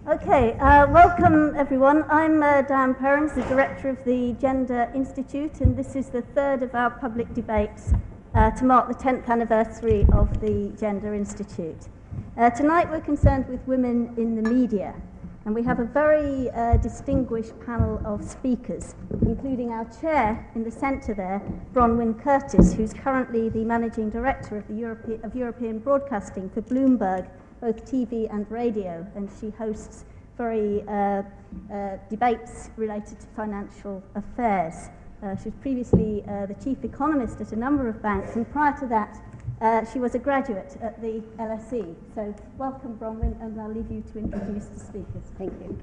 Okay, welcome everyone. I'm Diane Perrins, the Director of the Gender Institute, and this is the third of our public debates to mark the 10th anniversary of the Gender Institute. Tonight we're concerned with women in the media, and we have a very distinguished panel of speakers, including our chair in the centre there, Bronwyn Curtis, who's currently the Managing Director of the European Broadcasting for Bloomberg, both TV and radio, and she hosts very debates related to financial affairs. She was previously the chief economist at a number of banks, and prior to that she was a graduate at the LSE. So welcome, Bronwyn, and I'll leave you to introduce the speakers. Thank you.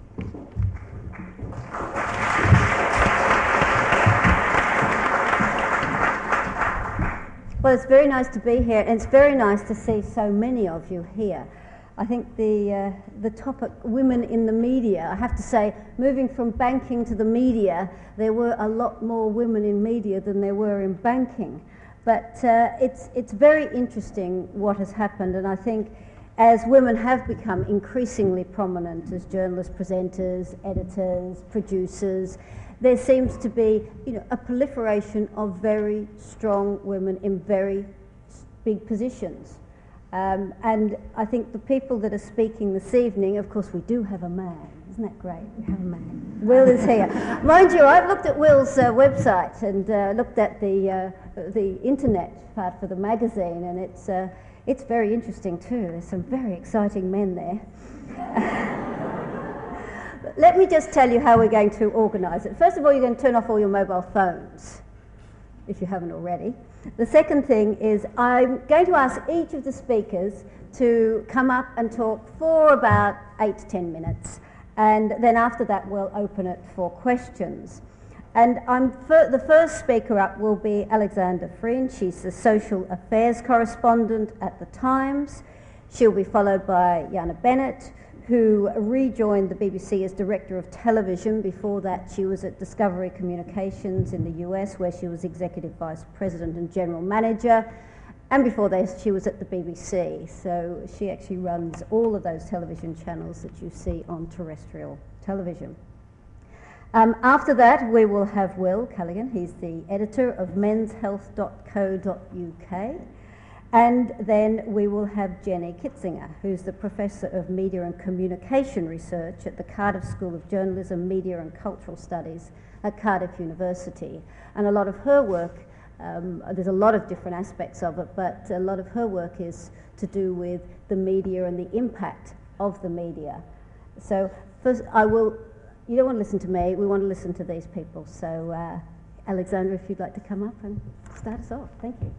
Well, it's very nice to be here, and it's very nice to see so many of you here. I think the topic, women in the media, I have to say, moving from banking to the media, there were a lot more women in media than there were in banking. But it's very interesting what has happened, and I think as women have become increasingly prominent as journalists, presenters, editors, producers, there seems to be, a proliferation of very strong women in very big positions. And I think the people that are speaking this evening, of course, we do have a man. Isn't that great? We have a man. Will is here. Mind you, I've looked at Will's website and looked at the internet part for the magazine, and it's very interesting too. There's some very exciting men there. Let me just tell you how we're going to organise it. First of all, you're going to turn off all your mobile phones, if you haven't already. The second thing is I'm going to ask each of the speakers to come up and talk for about 8 to 10 minutes. And then after that, we'll open it for questions. And the first speaker up will be Alexandra Frein. She's the social affairs correspondent at The Times. She'll be followed by Jana Bennett, who rejoined the BBC as Director of Television. Before that, she was at Discovery Communications in the US, where she was Executive Vice President and General Manager. And before that, she was at the BBC. So she actually runs all of those television channels that you see on terrestrial television. After that, we will have Will Callaghan. He's the editor of menshealth.co.uk. And then we will have Jenny Kitzinger, who's the Professor of Media and Communication Research at the Cardiff School of Journalism, Media and Cultural Studies at Cardiff University. And a lot of her work, there's a lot of different aspects of it, but a lot of her work is to do with the media and the impact of the media. So first, you don't want to listen to me, we want to listen to these people. So Alexandra, if you'd like to come up and start us off. Thank you.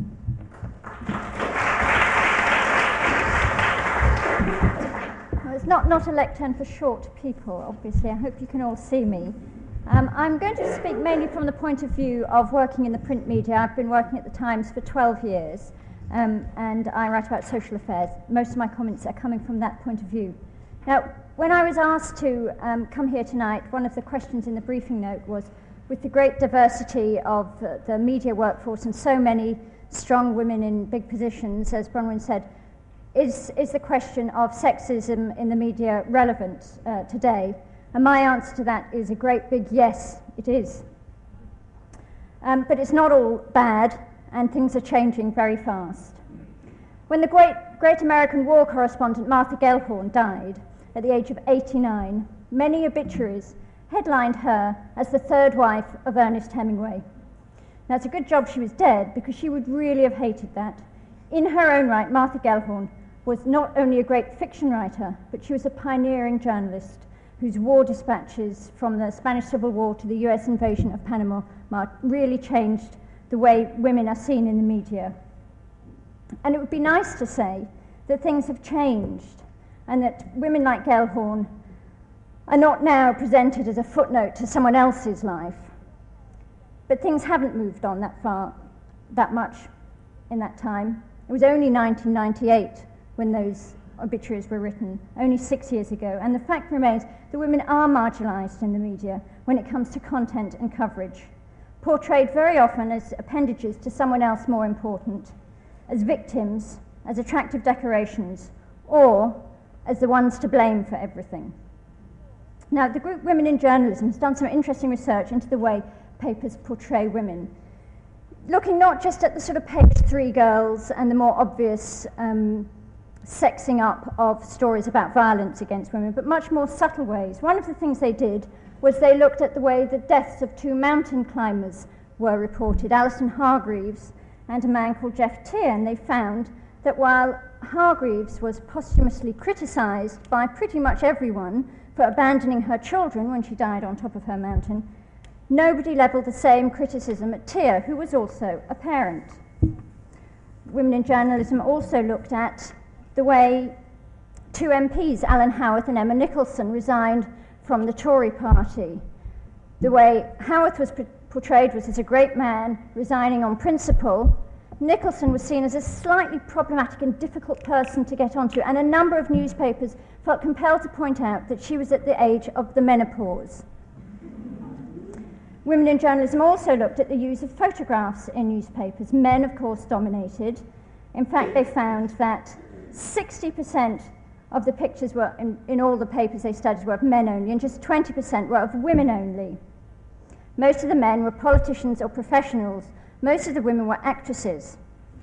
Well, it's not a lectern for short people, obviously. I hope you can all see me. I'm going to speak mainly from the point of view of working in the print media. I've been working at The Times for 12 years, and I write about social affairs. Most of my comments are coming from that point of view. Now, when I was asked to come here tonight, one of the questions in the briefing note was, with the great diversity of the media workforce and so many strong women in big positions, as Bronwyn said, is the question of sexism in the media relevant today? And my answer to that is a great big yes, it is. But it's not all bad, and things are changing very fast. When the great American war correspondent Martha Gellhorn died at the age of 89, many obituaries headlined her as the third wife of Ernest Hemingway. Now, it's a good job she was dead, because she would really have hated that. In her own right, Martha Gellhorn was not only a great fiction writer, but she was a pioneering journalist whose war dispatches from the Spanish Civil War to the US invasion of Panama really changed the way women are seen in the media. And it would be nice to say that things have changed, and that women like Gellhorn are not now presented as a footnote to someone else's life. But things haven't moved on that much in that time. It was only 1998 when those obituaries were written, only 6 years ago. And the fact remains that women are marginalised in the media when it comes to content and coverage, portrayed very often as appendages to someone else more important, as victims, as attractive decorations, or as the ones to blame for everything. Now, the group Women in Journalism has done some interesting research into the way papers portray women, looking not just at the sort of page 3 girls and the more obvious sexing up of stories about violence against women, but much more subtle ways. One of the things they did was they looked at the way the deaths of 2 mountain climbers were reported, Alison Hargreaves and a man called Jeff Teare, and they found that while Hargreaves was posthumously criticised by pretty much everyone for abandoning her children when she died on top of her mountain, nobody levelled the same criticism at Teare, who was also a parent. Women in Journalism also looked at the way 2 MPs, Alan Howarth and Emma Nicholson, resigned from the Tory party. The way Howarth was portrayed was as a great man resigning on principle. Nicholson was seen as a slightly problematic and difficult person to get onto, and a number of newspapers felt compelled to point out that she was at the age of the menopause. Women in Journalism also looked at the use of photographs in newspapers. Men, of course, dominated. In fact, they found that 60% of the pictures were in all the papers they studied were of men only, and just 20% were of women only. Most of the men were politicians or professionals. Most of the women were actresses.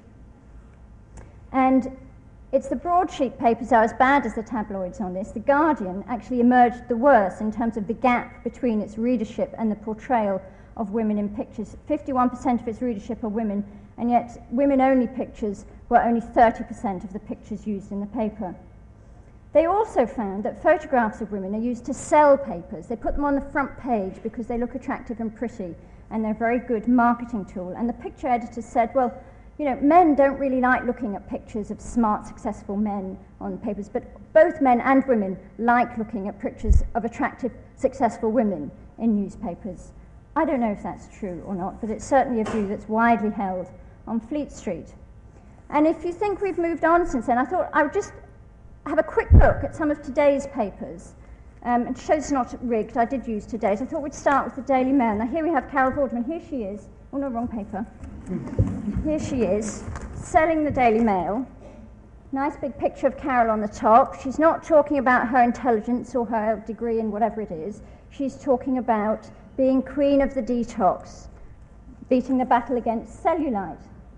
And it's the broadsheet papers that are as bad as the tabloids on this. The Guardian actually emerged the worst in terms of the gap between its readership and the portrayal of women in pictures. 51% of its readership are women, and yet women-only pictures were only 30% of the pictures used in the paper. They also found that photographs of women are used to sell papers. They put them on the front page because they look attractive and pretty, and they're a very good marketing tool. And the picture editors said, well, you know, men don't really like looking at pictures of smart, successful men on papers, but both men and women like looking at pictures of attractive, successful women in newspapers. I don't know if that's true or not, but it's certainly a view that's widely held on Fleet Street. And if you think we've moved on since then, I thought I would just have a quick look at some of today's papers. And to show it's not rigged, I did use today's. I thought we'd start with the Daily Mail. Now here we have Carol Vorderman. Here she is. Oh no, wrong paper. Here she is, selling the Daily Mail. Nice big picture of Carol on the top. She's not talking about her intelligence or her degree in whatever it is. She's talking about being queen of the detox, beating the battle against cellulite.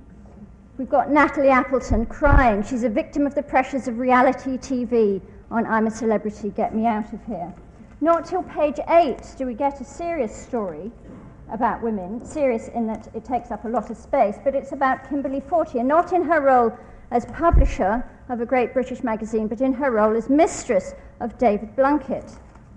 We've got Natalie Appleton crying. She's a victim of the pressures of reality TV on I'm a Celebrity, Get Me Out of Here. Not till page 8 do we get a serious story about women, serious in that it takes up a lot of space, but it's about Kimberly Fortier, not in her role as publisher of a great British magazine, but in her role as mistress of David Blunkett.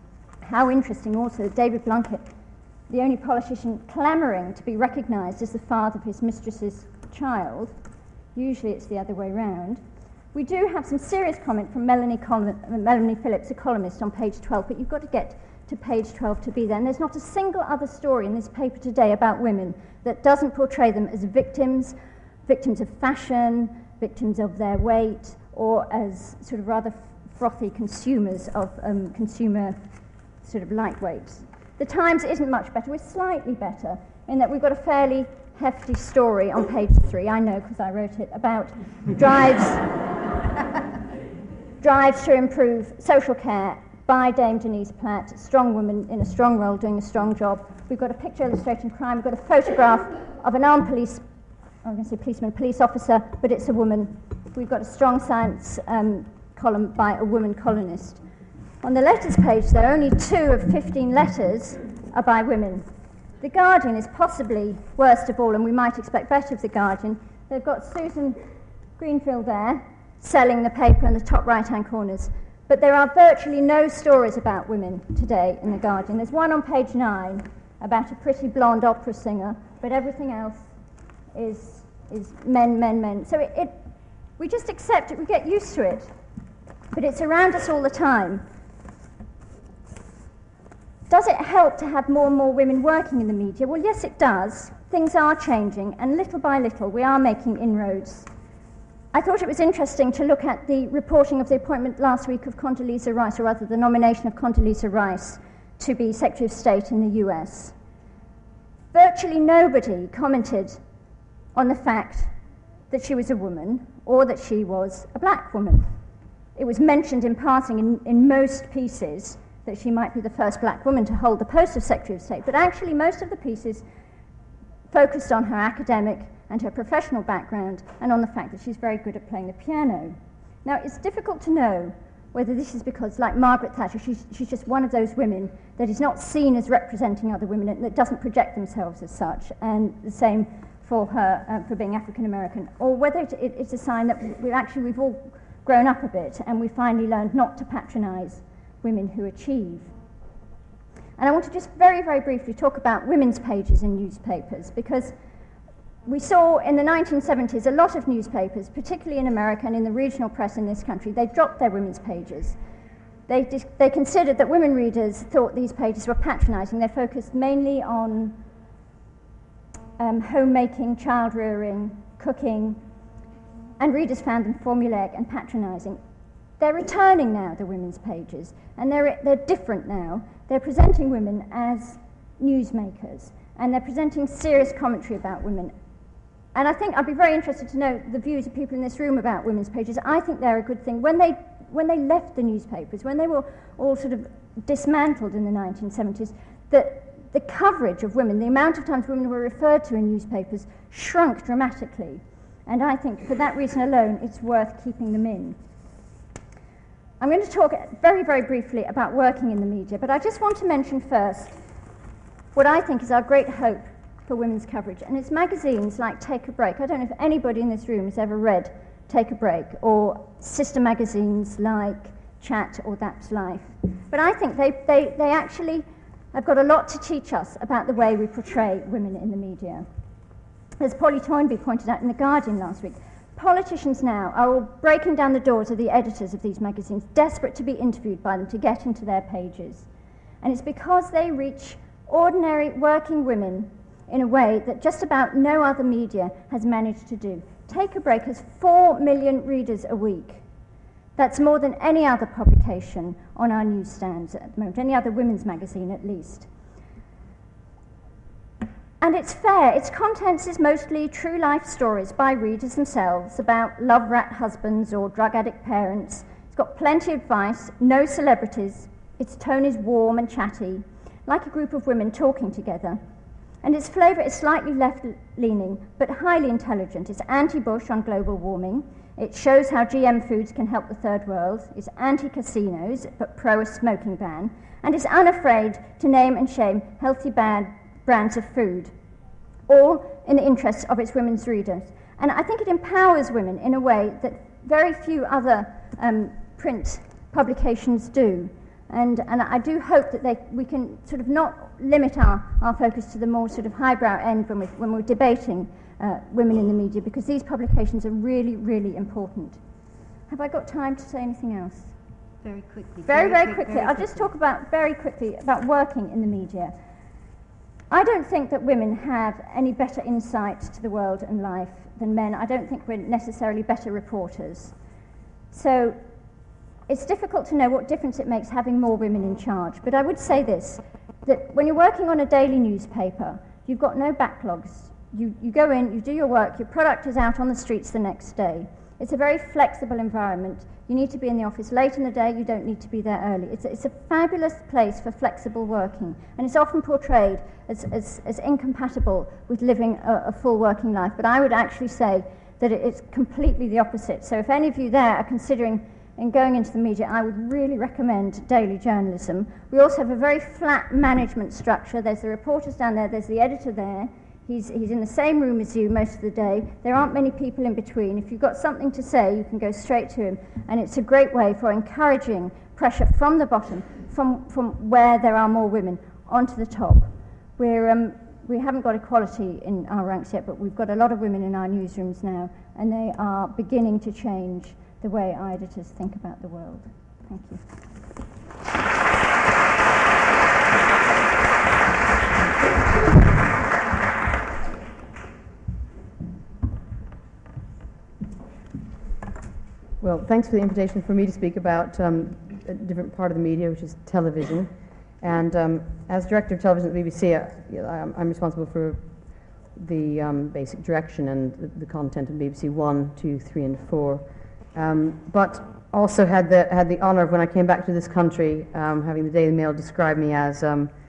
How interesting also that David Blunkett, the only politician clamouring to be recognised as the father of his mistress's child. Usually it's the other way round. We do have some serious comment from Melanie Phillips, a columnist, on page 12, but you've got to get to page 12 to be there. And there's not a single other story in this paper today about women that doesn't portray them as victims of fashion, victims of their weight, or as sort of rather frothy consumers of consumer sort of lightweights. The Times isn't much better. We're slightly better in that we've got a fairly hefty story on page 3, I know because I wrote it, about drives to improve social care by Dame Denise Platt, a strong woman in a strong role doing a strong job. We've got a picture illustrating crime. We've got a photograph of an armed police officer, but it's a woman. We've got a strong science column by a woman columnist. On the letters page, there are only 2 of 15 letters are by women. The Guardian is possibly worst of all, and we might expect better of The Guardian. They've got Susan Greenfield there, selling the paper in the top right-hand corners. But there are virtually no stories about women today in The Guardian. There's one on page 9 about a pretty blonde opera singer, but everything else is men, men, men. So we just accept it, we get used to it. But it's around us all the time. Does it help to have more and more women working in the media? Well, yes, it does. Things are changing, and little by little we are making inroads. I thought it was interesting to look at the reporting of the appointment last week of Condoleezza Rice, or rather the nomination of Condoleezza Rice to be Secretary of State in the US. Virtually nobody commented on the fact that she was a woman or that she was a black woman. it was mentioned in passing in most pieces that she might be the first black woman to hold the post of Secretary of State, but actually most of the pieces focused on her academic and her professional background and on the fact that she's very good at playing the piano. Now, it's difficult to know whether this is because, like Margaret Thatcher, she's just one of those women that is not seen as representing other women and that doesn't project themselves as such, and the same for her for being African American, or whether it's a sign that we've all grown up a bit and we finally learned not to patronize women who achieve. And I want to just very, very briefly talk about women's pages in newspapers, because we saw in the 1970s a lot of newspapers, particularly in America and in the regional press in this country, they dropped their women's pages. They considered that women readers thought these pages were patronizing. They focused mainly on homemaking, child rearing, cooking, and readers found them formulaic and patronizing. They're returning now, the women's pages, and they're different now. They're presenting women as newsmakers, and they're presenting serious commentary about women. And I think I'd be very interested to know the views of people in this room about women's pages. I think they're a good thing. When they left the newspapers, when they were all sort of dismantled in the 1970s, the coverage of women, the amount of times women were referred to in newspapers, shrunk dramatically. And I think for that reason alone, it's worth keeping them in. I'm going to talk very, very briefly about working in the media, but I just want to mention first what I think is our great hope for women's coverage, and it's magazines like Take a Break. I don't know if anybody in this room has ever read Take a Break, or sister magazines like Chat or That's Life. But I think they actually have got a lot to teach us about the way we portray women in the media. As Polly Toynbee pointed out in The Guardian last week, politicians now are all breaking down the doors of the editors of these magazines, desperate to be interviewed by them to get into their pages. And it's because they reach ordinary working women in a way that just about no other media has managed to do. Take a Break has 4 million readers a week. That's more than any other publication on our newsstands at the moment, any other women's magazine at least. And it's fair. Its contents is mostly true life stories by readers themselves about love rat husbands or drug addict parents. It's got plenty of advice, no celebrities. Its tone is warm and chatty, like a group of women talking together. And its flavour is slightly left-leaning, but highly intelligent. It's anti-Bush on global warming. It shows how GM foods can help the third world. It's anti-casinos, but pro a smoking ban. And it's unafraid to name and shame healthy bad brands of food, all in the interests of its women's readers. And I think it empowers women in a way that very few other print publications do. And I do hope that we can sort of not limit our focus to the more sort of highbrow end when we're debating women in the media, because these publications are really, really important. Have I got time to say anything else? Very quickly. Very quickly. I'll just talk very quickly about working in the media. I don't think that women have any better insight to the world and life than men. I don't think we're necessarily better reporters. So it's difficult to know what difference it makes having more women in charge. But I would say this, that when you're working on a daily newspaper, you've got no backlogs. You go in, you do your work, your product is out on the streets the next day. It's a very flexible environment. You need to be in the office late in the day, you don't need to be there early. It's a fabulous place for flexible working, and it's often portrayed as incompatible with living a full working life. But I would actually say that it's completely the opposite. So if any of you there are considering in going into the media, I would really recommend daily journalism. We also have a very flat management structure. There's the reporters down there, there's the editor there. He's in the same room as you most of the day. There aren't many people in between. If you've got something to say, you can go straight to him. And it's a great way for encouraging pressure from the bottom, from where there are more women, onto the top. We haven't got equality in our ranks yet, but we've got a lot of women in our newsrooms now, and they are beginning to change the way our editors think about the world. Thank you. Well, thanks for the invitation for me to speak about a different part of the media, which is television. And as director of television at the BBC, I'm responsible for the basic direction and the content of BBC 1, 2, 3, and 4. But also had the honor of, when I came back to this country, having the Daily Mail describe me as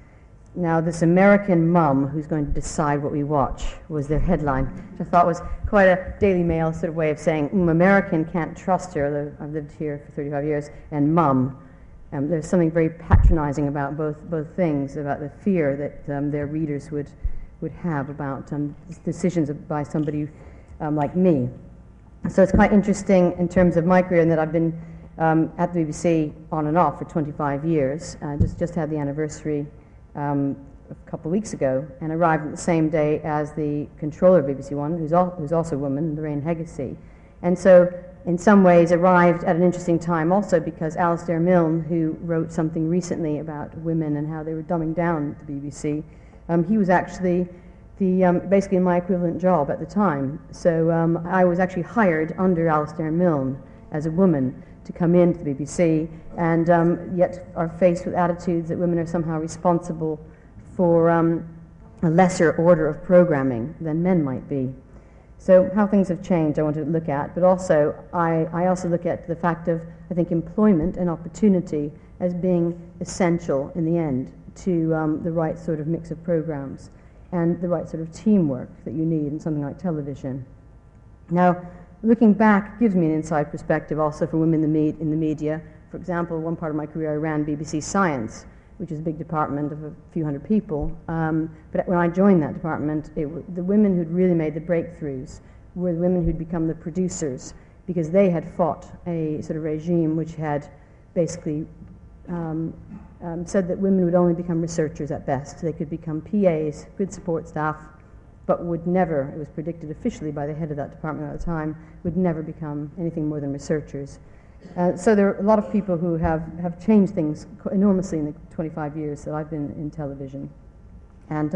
now this American mum who's going to decide what we watch, was their headline, which I thought was quite a Daily Mail sort of way of saying, American can't trust her, although I've lived here for 35 years, and mum. There's something very patronizing about both things, about the fear that their readers would have about decisions by somebody like me. So it's quite interesting in terms of my career, in that I've been at the BBC on and off for 25 years. Just had the anniversary a couple of weeks ago, and arrived at the same day as the controller of BBC One, who's also a woman, Lorraine Heggessy. And so, in some ways, arrived at an interesting time also, because Alastair Milne, who wrote something recently about women and how they were dumbing down the BBC, he was actually basically my equivalent job at the time. So I was actually hired under Alastair Milne as a woman to come into the BBC, and yet are faced with attitudes that women are somehow responsible for a lesser order of programming than men might be. So how things have changed I want to look at, but also I also look at the fact of, I think, employment and opportunity as being essential in the end to the right sort of mix of programs and the right sort of teamwork that you need in something like television. Now, looking back gives me an inside perspective also for women in the media. For example, one part of my career I ran BBC Science, which is a big department of a few hundred people. But when I joined that department, the women who'd really made the breakthroughs were the women who'd become the producers, because they had fought a sort of regime which had basically said that women would only become researchers at best. They could become PAs, good support staff, but would never, it was predicted officially by the head of that department at the time, would never become anything more than researchers. So there are a lot of people who have changed things enormously in the 25 years that I've been in television. And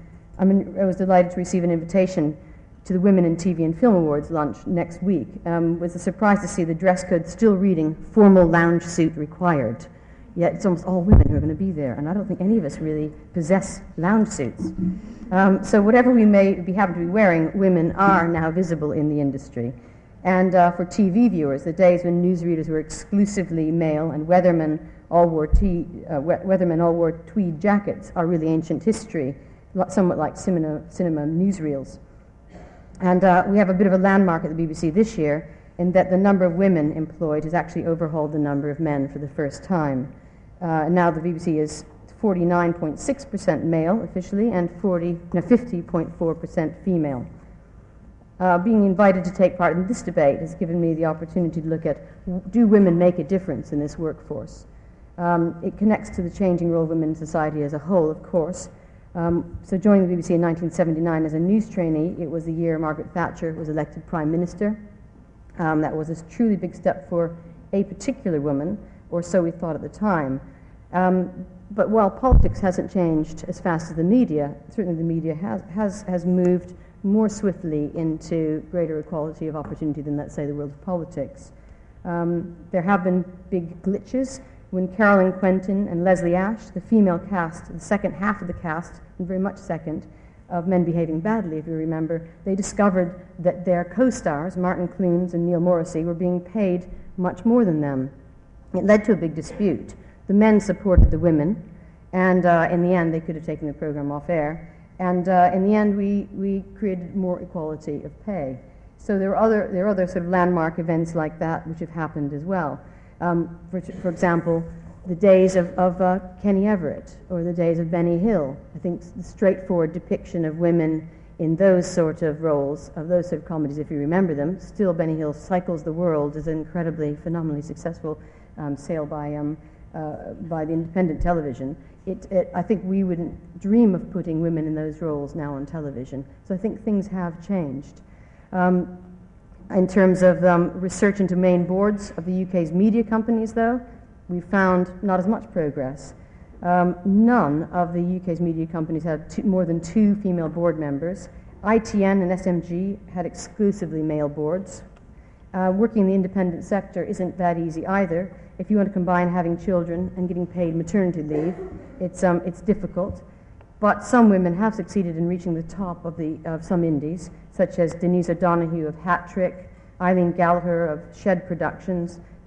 I was delighted to receive an invitation to the Women in TV and Film Awards lunch next week. Was a surprise to see the dress code still reading formal lounge suit required. Yet it's almost all women who are going to be there, and I don't think any of us really possess lounge suits. So whatever we may happen to be wearing, women are now visible in the industry. And for TV viewers, the days when newsreaders were exclusively male and weathermen all wore tweed jackets are really ancient history, somewhat like cinema newsreels. And we have a bit of a landmark at the BBC this year, in that the number of women employed has actually overhauled the number of men for the first time. Now the BBC is 49.6% male officially, and 50.4% female. Being invited to take part in this debate has given me the opportunity to look at, do women make a difference in this workforce? It connects to the changing role of women in society as a whole, of course. So joining the BBC in 1979 as a news trainee, it was the year Margaret Thatcher was elected Prime Minister. That was a truly big step for a particular woman, or so we thought at the time. But while politics hasn't changed as fast as the media, certainly the media has moved more swiftly into greater equality of opportunity than, let's say, the world of politics. There have been big glitches. When Carolyn Quentin and Leslie Ash, the female cast, the second half of the cast, and very much second, of Men Behaving Badly, if you remember, they discovered that their co-stars, Martin Clunes and Neil Morrissey, were being paid much more than them. It led to a big dispute. The men supported the women, and in the end they could have taken the program off air. And in the end, we created more equality of pay. So there are other sort of landmark events like that which have happened as well. For example, the days of Kenny Everett, or the days of Benny Hill. I think the straightforward depiction of women in those sort of roles, of those sort of comedies, if you remember them. Still, Benny Hill Cycles the World is an incredibly, phenomenally successful sale by the independent television. I think we wouldn't dream of putting women in those roles now on television. So I think things have changed. In terms of research into main boards of the UK's media companies, though, we found not as much progress. None of the UK's media companies had more than 2 female board members. ITN and SMG had exclusively male boards. Working in the independent sector isn't that easy either. If you want to combine having children and getting paid maternity leave, it's difficult. But some women have succeeded in reaching the top of some indies, such as Denise O'Donoghue of Hat Trick, Eileen Gallagher of Shed Productions,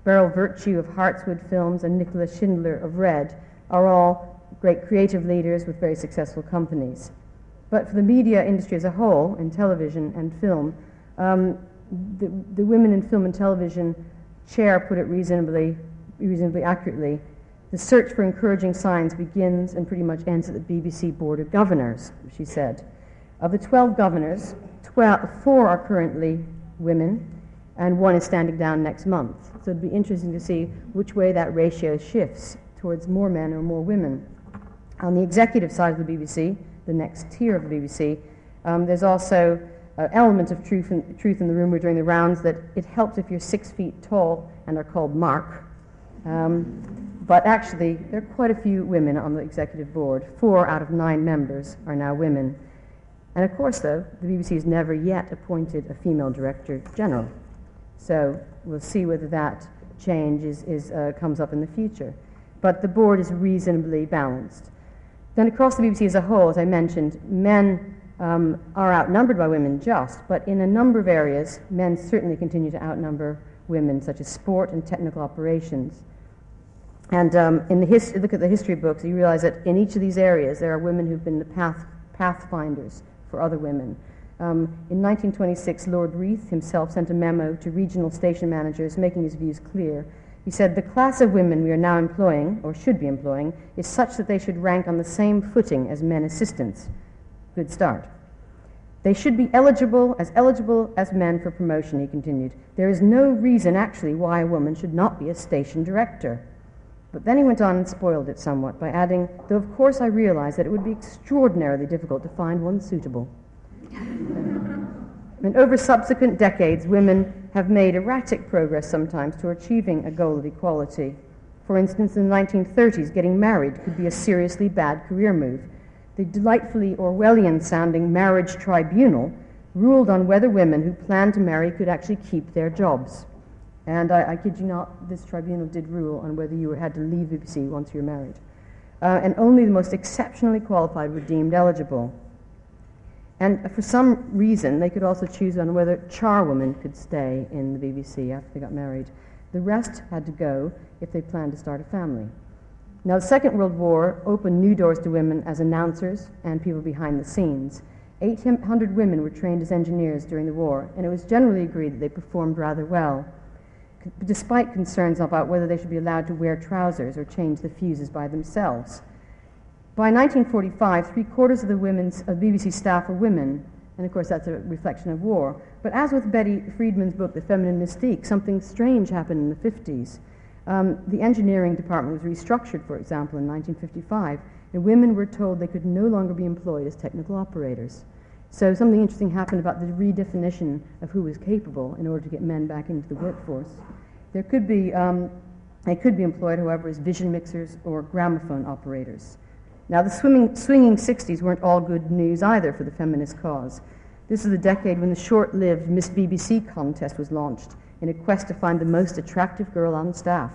Beryl Virtue of Hartswood Films and Nicholas Schindler of Red are all great creative leaders with very successful companies. But for the media industry as a whole, in television and film, the Women in Film and Television chair put it reasonably accurately. The search for encouraging signs begins and pretty much ends at the BBC Board of Governors, she said. Of the 12 governors, 4 are currently women, and 1 is standing down next month. So it'd be interesting to see which way that ratio shifts towards more men or more women. On the executive side of the BBC, the next tier of the BBC, there's also an element of truth in the rumor during the rounds that it helps if you're 6 feet tall and are called Mark. But actually, there are quite a few women on the executive board. 4 out of 9 members are now women. And of course, though, the BBC has never yet appointed a female director general. So we'll see whether that change comes up in the future. But the board is reasonably balanced. Then across the BBC as a whole, as I mentioned, men are outnumbered by women but in a number of areas, men certainly continue to outnumber women, such as sport and technical operations. And look at the history books, you realize that in each of these areas, there are women who've been the pathfinders for other women. In 1926, Lord Reith himself sent a memo to regional station managers making his views clear. He said, "The class of women we are now employing, or should be employing, is such that they should rank on the same footing as men assistants." Good start. "They should be eligible as men for promotion," he continued. "There is no reason actually why a woman should not be a station director." But then he went on and spoiled it somewhat by adding, "Though of course I realize that it would be extraordinarily difficult to find one suitable." And over subsequent decades, women have made erratic progress sometimes to achieving a goal of equality. For instance, in the 1930s, getting married could be a seriously bad career move. The delightfully Orwellian-sounding marriage tribunal ruled on whether women who planned to marry could actually keep their jobs. And I kid you not, this tribunal did rule on whether you had to leave the BBC once you're married. And only the most exceptionally qualified were deemed eligible. And for some reason, they could also choose on whether charwomen could stay in the BBC after they got married. The rest had to go if they planned to start a family. Now, the Second World War opened new doors to women as announcers and people behind the scenes. 800 women were trained as engineers during the war, and it was generally agreed that they performed rather well, despite concerns about whether they should be allowed to wear trousers or change the fuses by themselves. By 1945, 3/4 of the BBC staff were women, and of course that's a reflection of war. But as with Betty Friedman's book, The Feminine Mystique, something strange happened in the 50s. The engineering department was restructured, for example, in 1955, and women were told they could no longer be employed as technical operators. So something interesting happened about the redefinition of who was capable in order to get men back into the workforce. They could be employed, however, as vision mixers or gramophone operators. Now, the swinging 60s weren't all good news either for the feminist cause. This is the decade when the short-lived Miss BBC contest was launched in a quest to find the most attractive girl on staff.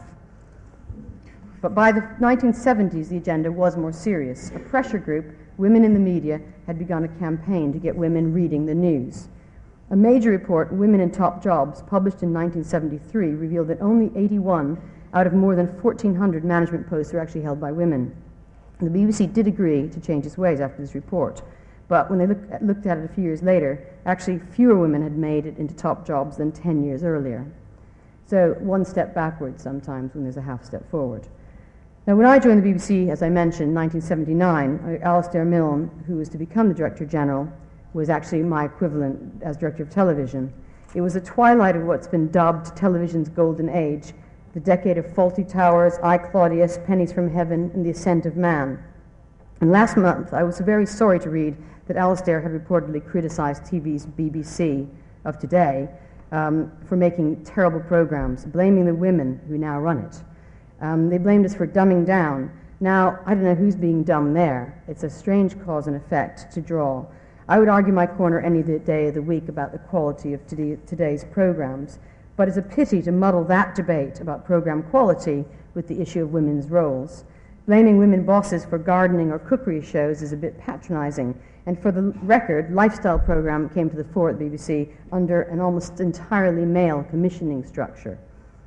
But by the 1970s, the agenda was more serious. A pressure group, Women in the Media, had begun a campaign to get women reading the news. A major report, Women in Top Jobs, published in 1973, revealed that only 81 out of more than 1,400 management posts were actually held by women. The BBC did agree to change its ways after this report, but when they looked at it a few years later, actually fewer women had made it into top jobs than 10 years earlier. So one step backwards sometimes when there's a half step forward. Now, when I joined the BBC, as I mentioned, in 1979, Alastair Milne, who was to become the Director General, was actually my equivalent as Director of Television. It was the twilight of what's been dubbed television's golden age, the decade of Fawlty Towers, I, Claudius, Pennies from Heaven, and the Ascent of Man. And last month, I was very sorry to read that Alastair had reportedly criticized TV's BBC of today for making terrible programs, blaming the women who now run it. They blamed us for dumbing down. Now, I don't know who's being dumb there. It's a strange cause and effect to draw. I would argue my corner any day of the week about the quality of today's programs. But it's a pity to muddle that debate about program quality with the issue of women's roles. Blaming women bosses for gardening or cookery shows is a bit patronizing. And for the record, lifestyle program came to the fore at the BBC under an almost entirely male commissioning structure.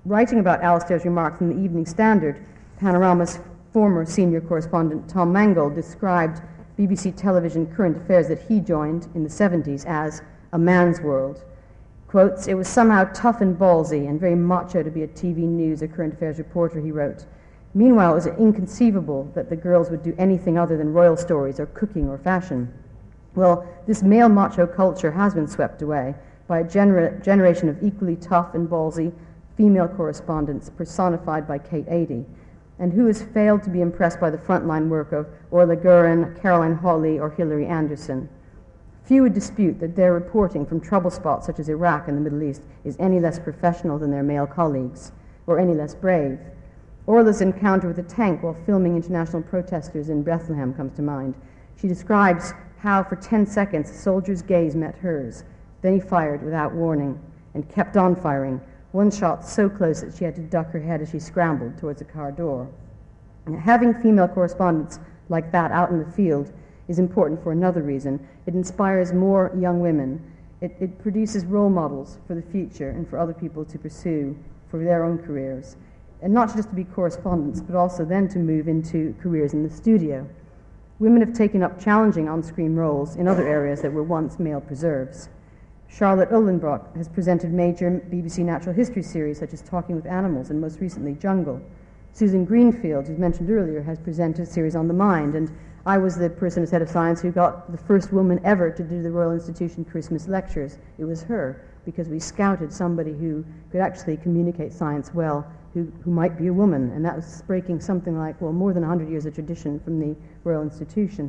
Writing about Alistair's remarks in the Evening Standard, Panorama's former senior correspondent Tom Mangold described BBC television current affairs that he joined in the 70s as a man's world. Quotes, "It was somehow tough and ballsy and very macho to be a TV news or current affairs reporter," he wrote. "Meanwhile, it was inconceivable that the girls would do anything other than royal stories or cooking or fashion." Well, this male macho culture has been swept away by a generation of equally tough and ballsy female correspondents personified by Kate Adie, and who has failed to be impressed by the frontline work of Orla Guerin, Caroline Hawley, or Hilary Anderson. Few would dispute that their reporting from trouble spots such as Iraq and the Middle East is any less professional than their male colleagues, or any less brave. Orla's encounter with a tank while filming international protesters in Bethlehem comes to mind. She describes how for 10 seconds a soldier's gaze met hers. Then he fired without warning and kept on firing, one shot so close that she had to duck her head as she scrambled towards a car door. And having female correspondents like that out in the field is important for another reason. It inspires more young women. It produces role models for the future and for other people to pursue for their own careers. And not just to be correspondents, but also then to move into careers in the studio. Women have taken up challenging on-screen roles in other areas that were once male preserves. Charlotte Uhlenbrock has presented major BBC Natural History series such as Talking with Animals and most recently Jungle. Susan Greenfield, who's mentioned earlier, has presented a series on the mind, and I was the person as head of science who got the first woman ever to do the Royal Institution Christmas lectures. It was her, because we scouted somebody who could actually communicate science well, who might be a woman, and that was breaking something like, well, more than 100 years of tradition from the Royal Institution.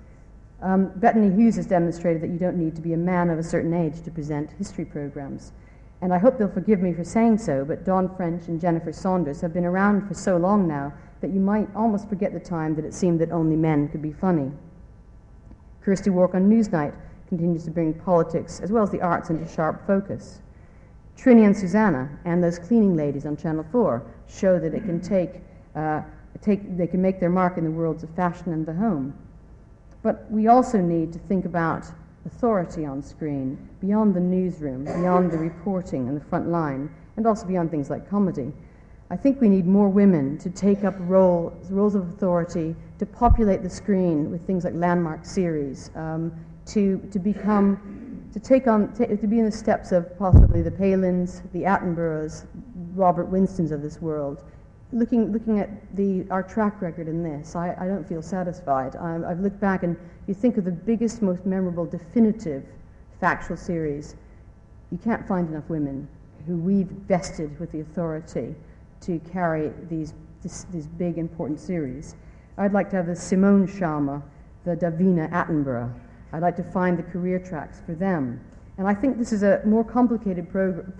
Bettany Hughes has demonstrated that you don't need to be a man of a certain age to present history programs. And I hope they'll forgive me for saying so, but Dawn French and Jennifer Saunders have been around for so long now that you might almost forget the time that it seemed that only men could be funny. Kirsty Wark on Newsnight continues to bring politics as well as the arts into sharp focus. Trini and Susanna and those cleaning ladies on Channel 4 show that it can they can make their mark in the worlds of fashion and the home. But we also need to think about authority on screen, beyond the newsroom, beyond the reporting and the front line, and also beyond things like comedy. I think we need more women to take up roles of authority, to populate the screen with things like landmark series, to be in the steps of possibly the Palins, the Attenboroughs, Robert Winstons of this world. Looking at our track record in this, I don't feel satisfied. I've looked back, and you think of the biggest, most memorable, definitive factual series, you can't find enough women who we've vested with the authority to carry these big, important series. I'd like to have the Simone Sharma, the Davina Attenborough. I'd like to find the career tracks for them. And I think this is a more complicated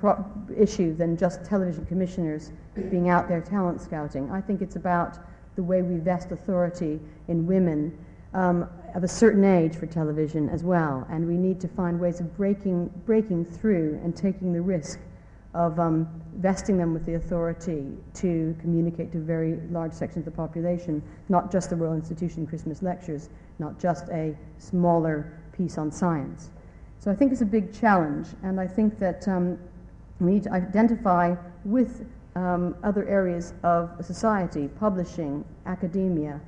issue than just television commissioners being out there talent scouting. I think it's about the way we vest authority in women of a certain age for television as well. And we need to find ways of breaking through and taking the risk of vesting them with the authority to communicate to very large sections of the population, not just the Royal Institution Christmas lectures, not just a smaller piece on science. So I think it's a big challenge, and I think that we need to identify with other areas of society, publishing, academia,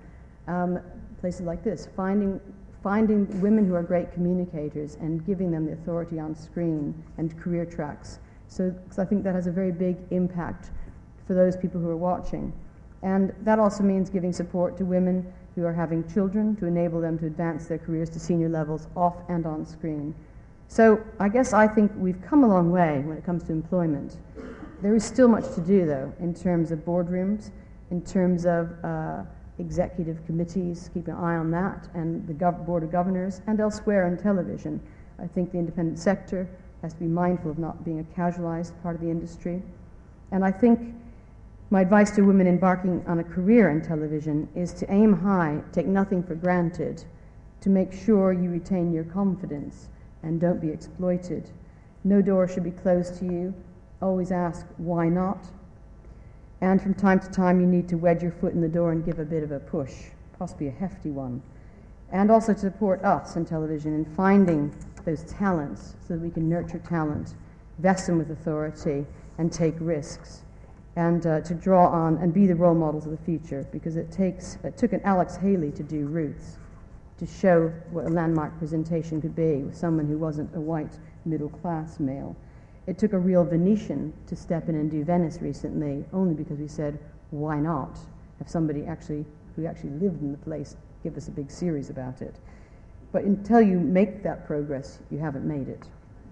places like this, finding women who are great communicators and giving them the authority on screen and career tracks. So, because I think that has a very big impact for those people who are watching. And that also means giving support to women who are having children to enable them to advance their careers to senior levels off and on screen. So I think we've come a long way when it comes to employment. There is still much to do, though, in terms of boardrooms, in terms of executive committees, keep an eye on that, and the Board of Governors, and elsewhere in television. I think the independent sector has to be mindful of not being a casualized part of the industry. And I think my advice to women embarking on a career in television is to aim high, take nothing for granted, to make sure you retain your confidence and don't be exploited. No door should be closed to you. Always ask, why not? And from time to time, you need to wedge your foot in the door and give a bit of a push, possibly a hefty one. And also to support us in television in finding those talents so that we can nurture talent, vest them with authority, and take risks. and to draw on and be the role models of the future, because it took an Alex Haley to do Roots, to show what a landmark presentation could be with someone who wasn't a white middle-class male. It took a real Venetian to step in and do Venice recently, only because we said, why not have somebody who actually lived in the place give us a big series about it. But until you make that progress, you haven't made it.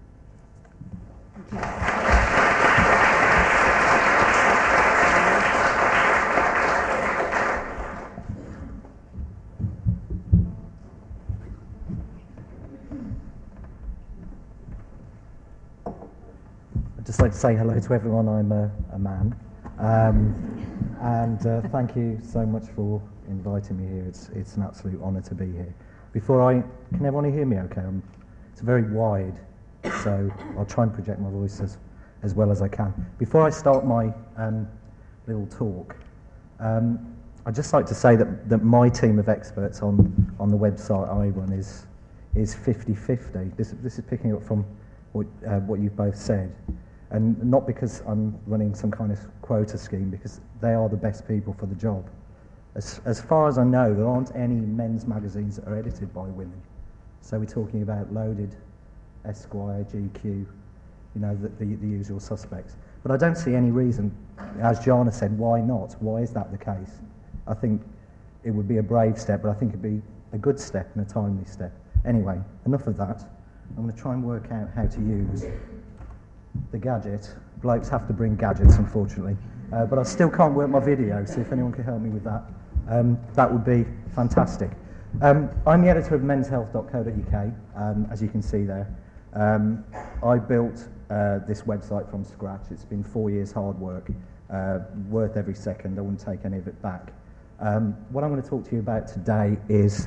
I'd just like to say hello to everyone. I'm a man. And thank you so much for inviting me here. It's an absolute honour to be here. Can everyone hear me okay? It's very wide, so I'll try and project my voice as well as I can. Before I start my little talk, I'd just like to say that my team of experts on the website I run is 50-50. This is picking up from what you've both said. And not because I'm running some kind of quota scheme, because they are the best people for the job. As far as I know, there aren't any men's magazines that are edited by women. So we're talking about Loaded, Esquire, GQ, you know, the usual suspects. But I don't see any reason, as Jana said, why not? Why is that the case? I think it would be a brave step, but I think it'd be a good step and a timely step. Anyway, enough of that. I'm going to try and work out how to use the gadget. Blokes have to bring gadgets, unfortunately. But I still can't work my video, so if anyone could help me with that, that would be fantastic. I'm the editor of menshealth.co.uk, as you can see there. I built this website from scratch. It's been 4 years hard work, worth every second. I wouldn't take any of it back. What I'm going to talk to you about today is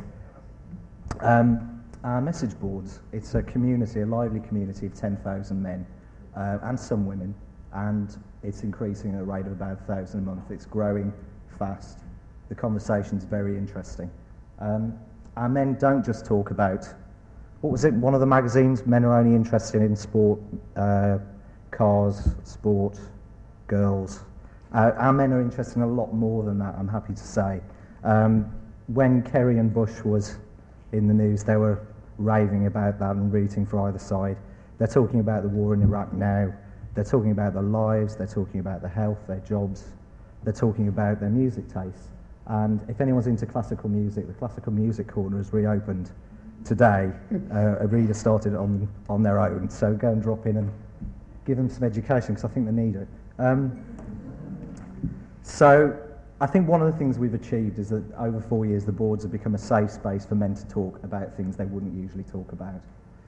our message boards. It's a community, a lively community of 10,000 men and some women, and it's increasing at a rate of about 1,000 a month. It's growing fast. The conversation's very interesting. Our men don't just talk about, what was it, one of the magazines, men are only interested in sport, cars, sport, girls. Our men are interested in a lot more than that, I'm happy to say. When Kerry and Bush was in the news, they were raving about that and rooting for either side. They're talking about the war in Iraq now. They're talking about their lives. They're talking about their health, their jobs. They're talking about their music tastes. And if anyone's into classical music, the Classical Music Corner has reopened today. A reader started on their own, so go and drop in and give them some education, because I think they need it. So I think one of the things we've achieved is that over 4 years the boards have become a safe space for men to talk about things they wouldn't usually talk about.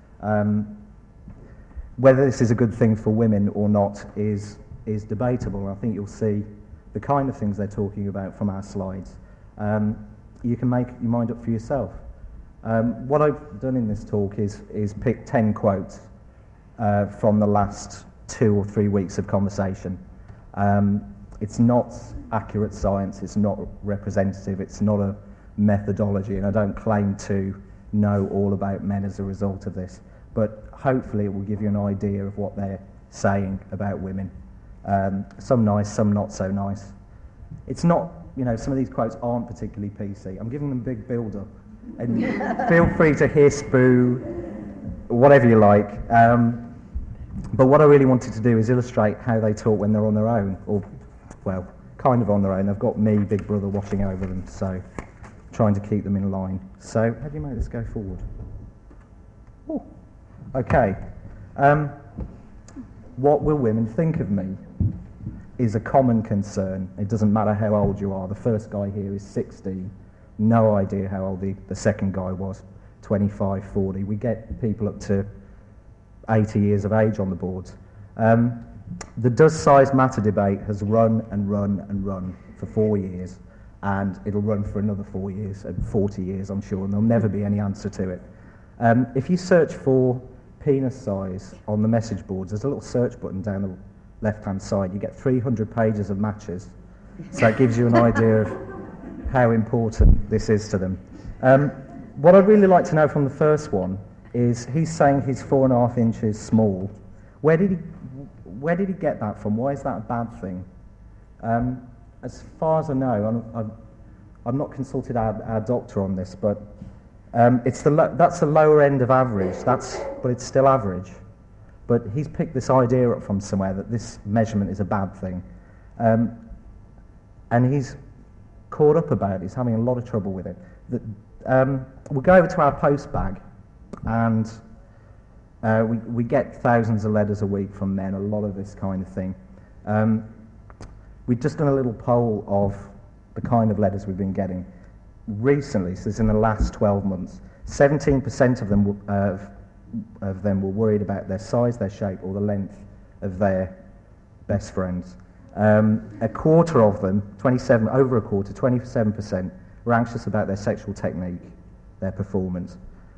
Whether this is a good thing for women or not is debatable. I think you'll see the kind of things they're talking about from our slides. You can make your mind up for yourself. What I've done in this talk is pick 10 quotes from the last 2 or 3 weeks of conversation. It's not accurate science, it's not representative, it's not a methodology, and I don't claim to know all about men as a result of this, but hopefully it will give you an idea of what they're saying about women. Some nice, some not so nice. It's not, you know, some of these quotes aren't particularly PC. I'm giving them a big build-up, and feel free to hiss, boo, whatever you like. But what I really wanted to do is illustrate how they talk when they're on their own, or, well, kind of on their own. They've got me, Big Brother, watching over them, so trying to keep them in line. So, how do you make this go forward? Ooh. Okay. What will women think of me is a common concern. It doesn't matter how old you are. The first guy here is 16. No idea how old the second guy was, 25, 40. We get people up to 80 years of age on the boards. The Does Size Matter debate has run and run and run for 4 years, and it'll run for another 4 years and 40 years, I'm sure, and there'll never be any answer to it. If you search for penis size on the message boards, there's a little search button down the left-hand side. You get 300 pages of matches, so it gives you an idea of how important this is to them. What I'd really like to know from the first one is, he's saying he's 4.5 inches small. Where did he get that from? Why is that a bad thing? As far as I know, I've not consulted our doctor on this, but that's the lower end of average. But it's still average. But he's picked this idea up from somewhere that this measurement is a bad thing, and he's caught up about it. He's having a lot of trouble with it. We'll go over to our post bag, and we get thousands of letters a week from men, a lot of this kind of thing. We've just done a little poll of the kind of letters we've been getting recently, so this is in the last 12 months. 17% of them were worried about their size, their shape, or the length of their best friends. A quarter of them, over a quarter, 27%, were anxious about their sexual technique, their performance.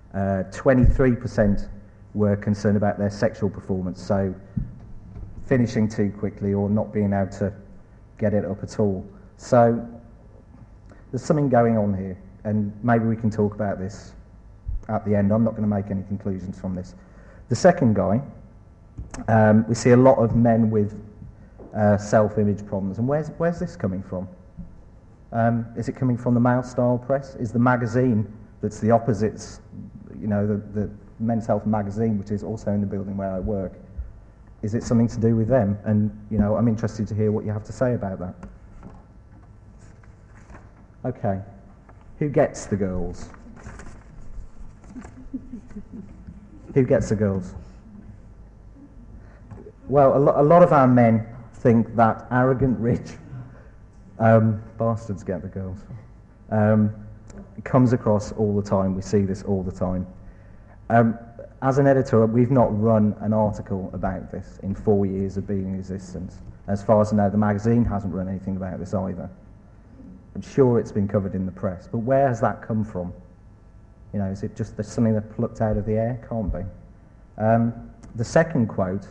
23% were concerned about their sexual performance, so finishing too quickly or not being able to get it up at all. So there's something going on here, and maybe we can talk about this at the end. I'm not going to make any conclusions from this. The second guy, we see a lot of men with self-image problems, and where's this coming from? Is it coming from the male style press? Is the magazine that's the opposites, the Men's Health magazine, which is also in the building where I work, is it something to do with them? And I'm interested to hear what you have to say about that. Okay, who gets the girls? Who gets the girls? Well, a lot of our men think that arrogant, rich bastards get the girls. It comes across all the time. We see this all the time. As an editor, we've not run an article about this in 4 years of being in existence. As far as I know, the magazine hasn't run anything about this either. I'm sure it's been covered in the press, but where has that come from? Is it just something that plucked out of the air? Can't be. The second quote,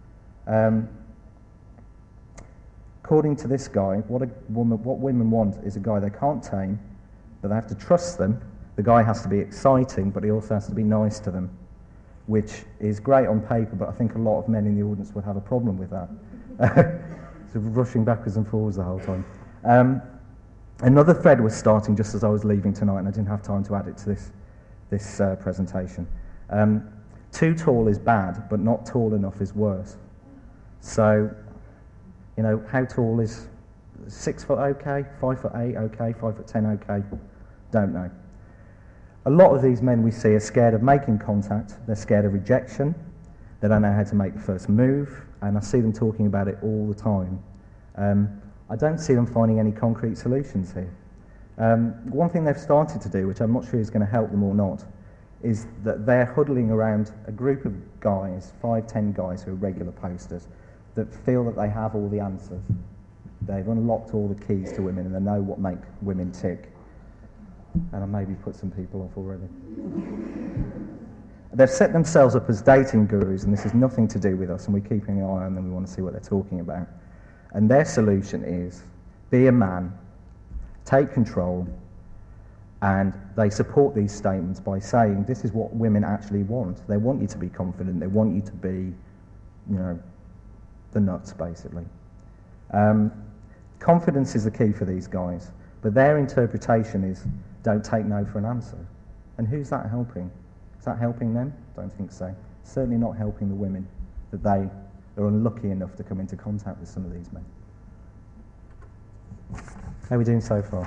according to this guy, what women want is a guy they can't tame, but they have to trust them. The guy has to be exciting, but he also has to be nice to them, which is great on paper, but I think a lot of men in the audience would have a problem with that. Sort of rushing backwards and forwards the whole time. Another thread was starting just as I was leaving tonight, and I didn't have time to add it to this presentation. Too tall is bad, but not tall enough is worse. So, how tall is 6 foot okay, 5'8" okay, 5'10" okay? Don't know. A lot of these men we see are scared of making contact. They're scared of rejection. They don't know how to make the first move, and I see them talking about it all the time. I don't see them finding any concrete solutions here. One thing they've started to do, which I'm not sure is going to help them or not, is that they're huddling around a group of guys, 5-10 guys who are regular posters, that feel that they have all the answers. They've unlocked all the keys to women and they know what makes women tick. And I maybe put some people off already. They've set themselves up as dating gurus, and this has nothing to do with us, and we're keeping an eye on them. We want to see what they're talking about. And their solution is, be a man, take control, and they support these statements by saying this is what women actually want. They want you to be confident. They want you to be, the nuts, basically. Confidence is the key for these guys, but their interpretation is don't take no for an answer. And who's that helping? Is that helping them? Don't think so. Certainly not helping the women that they are unlucky enough to come into contact with some of these men. How are we doing so far?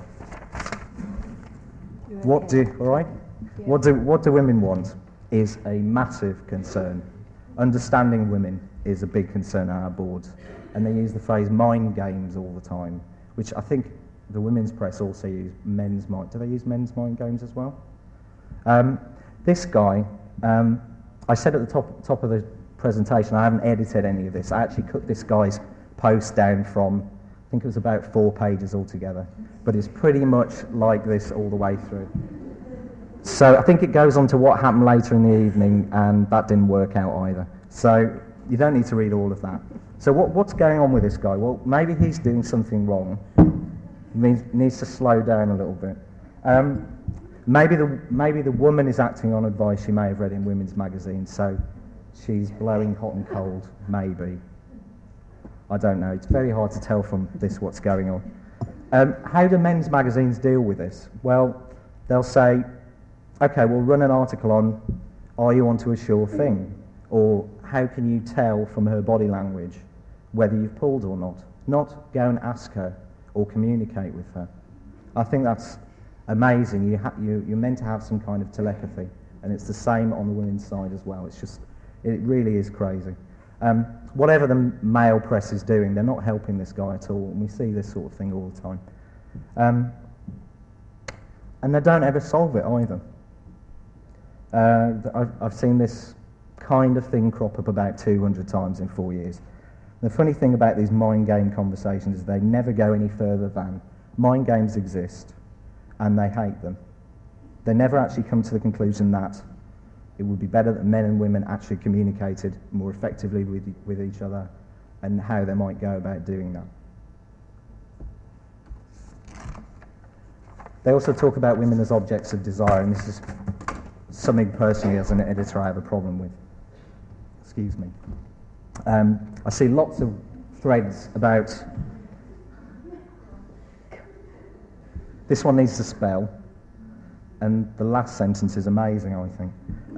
What do women want is a massive concern. Understanding women is a big concern on our boards, and they use the phrase mind games all the time, which I think the women's press also use men's mind. Do they use men's mind games as well? This guy, I said at the top of the presentation, I haven't edited any of this. I actually cut this guy's post down from, I think it was about 4 pages altogether, but it's pretty much like this all the way through. So I think it goes on to what happened later in the evening, and that didn't work out either. So you don't need to read all of that. So what's going on with this guy? Well, maybe he's doing something wrong. He needs to slow down a little bit. Maybe the woman is acting on advice she may have read in women's magazines, so she's blowing hot and cold, maybe. I don't know. It's very hard to tell from this what's going on. How do men's magazines deal with this? Well, they'll say, okay, we'll run an article on, are you onto a sure thing? Or how can you tell from her body language whether you've pulled or not? Not go and ask her or communicate with her. I think that's amazing. You're meant to have some kind of telepathy, and it's the same on the women's side as well. It's just, it really is crazy. Whatever the male press is doing, they're not helping this guy at all, and we see this sort of thing all the time. And they don't ever solve it either. I've seen this kind of thing crop up about 200 times in 4 years. The funny thing about these mind game conversations is they never go any further than mind games exist and they hate them. They never actually come to the conclusion that it would be better that men and women actually communicated more effectively with each other and how they might go about doing that. They also talk about women as objects of desire, and this is something personally as an editor I have a problem with. Excuse me. I see lots of threads about... This one needs to spell, and the last sentence is amazing, I think.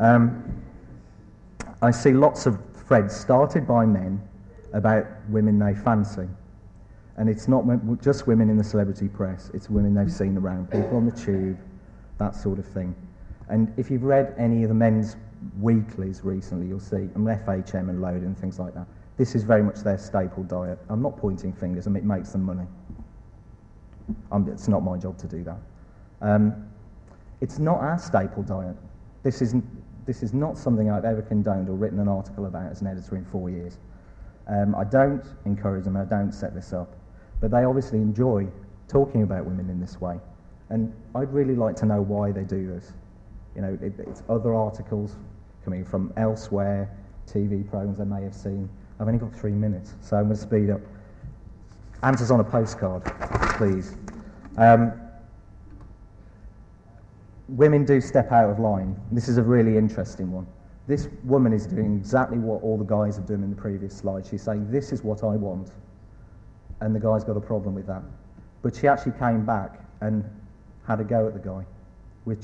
I see lots of threads started by men about women they fancy. And it's not just women in the celebrity press, it's women they've seen around, people on the tube, that sort of thing. And if you've read any of the men's weeklies recently, you'll see, and FHM and Load and things like that, this is very much their staple diet. I'm not pointing fingers, it makes them money. It's not my job to do that. It's not our staple diet. This is not something I've ever condoned or written an article about as an editor in 4 years. I don't encourage them, I don't set this up, but they obviously enjoy talking about women in this way. And I'd really like to know why they do this. You know, it's other articles coming from elsewhere, TV programs I may have seen. I've only got 3 minutes, so I'm going to speed up. Answers on a postcard, please. Women do step out of line. This is a really interesting one. This woman is doing exactly what all the guys have done in the previous slide. She's saying, this is what I want. And the guy's got a problem with that. But she actually came back and had a go at the guy, which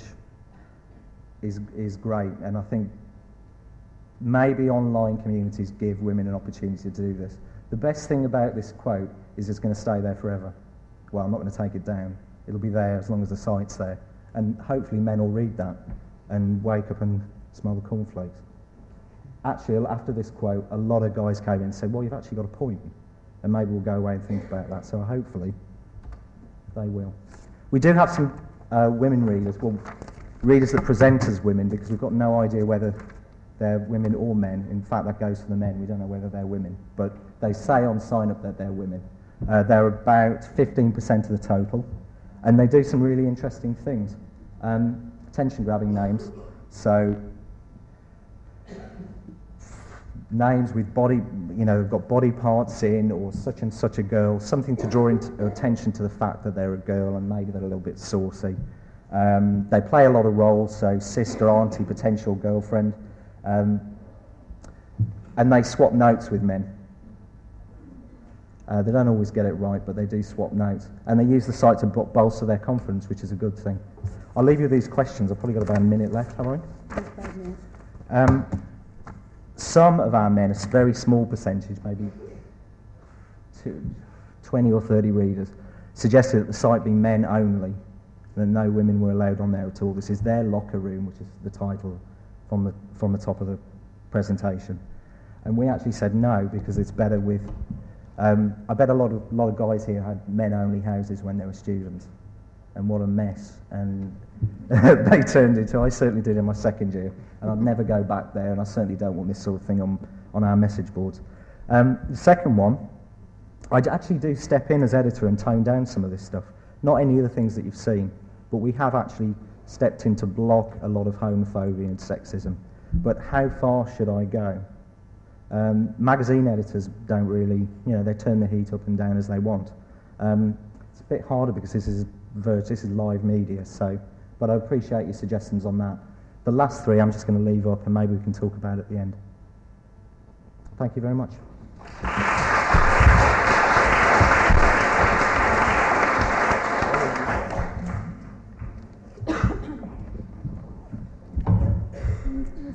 is great. And I think maybe online communities give women an opportunity to do this. The best thing about this quote is it's going to stay there forever. Well, I'm not going to take it down. It'll be there as long as the site's there. And hopefully men will read that and wake up and smell the cornflakes. Actually, after this quote, a lot of guys came in and said, well, you've actually got a point. And maybe we'll go away and think about that. So hopefully they will. We do have some women readers. Well, readers that present as women, because we've got no idea whether they're women or men. In fact, that goes for the men. We don't know whether they're women. But they say on sign-up that they're women. They're about 15% of the total. And they do some really interesting things. Attention-grabbing names. So names with body, they've got body parts in, or such and such a girl, something to draw attention to the fact that they're a girl and maybe they're a little bit saucy. They play a lot of roles, so sister, auntie, potential girlfriend. And they swap notes with men. They don't always get it right, but they do swap notes. And they use the site to bolster their confidence, which is a good thing. I'll leave you with these questions. I've probably got about a minute left, have I? 5 minutes. Some of our men, a very small percentage, maybe 20 or 30 readers, suggested that the site be men only, and that no women were allowed on there at all. This is their locker room, which is the title from the top of the presentation. And we actually said no, because it's better with... I bet a lot of guys here had men-only houses when they were students, and what a mess. And they turned into, I certainly did in my second year, and I'd never go back there, and I certainly don't want this sort of thing on our message boards. The second one, I actually do step in as editor and tone down some of this stuff. Not any of the things that you've seen, but we have actually stepped in to block a lot of homophobia and sexism. But how far should I go? Magazine editors don't really, they turn the heat up and down as they want. It's a bit harder because this is live media, but I appreciate your suggestions on that. The last three I'm just going to leave up and maybe we can talk about at the end. Thank you very much.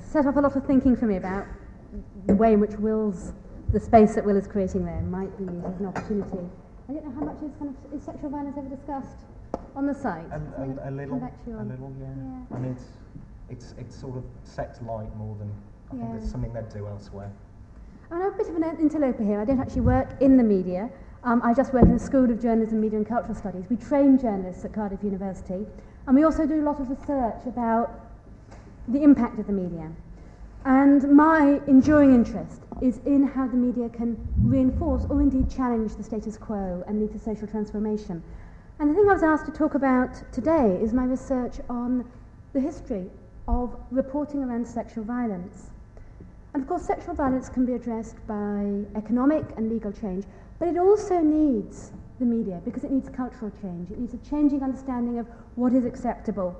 set off a lot of thinking for me about the way in which the space that Will is creating there might be used as an opportunity. I don't know how much is sexual violence ever discussed on the site? A little, yeah. I mean, it's sort of sex light more than I think there's something they'd do elsewhere. I'm a bit of an interloper here. I don't actually work in the media. I just work in the School of Journalism, Media and Cultural Studies. We train journalists at Cardiff University, and we also do a lot of research about the impact of the media. And my enduring interest is in how the media can reinforce or indeed challenge the status quo and lead to social transformation. And the thing I was asked to talk about today is my research on the history of reporting around sexual violence. And of course, sexual violence can be addressed by economic and legal change, but it also needs the media because it needs cultural change. It needs a changing understanding of what is acceptable.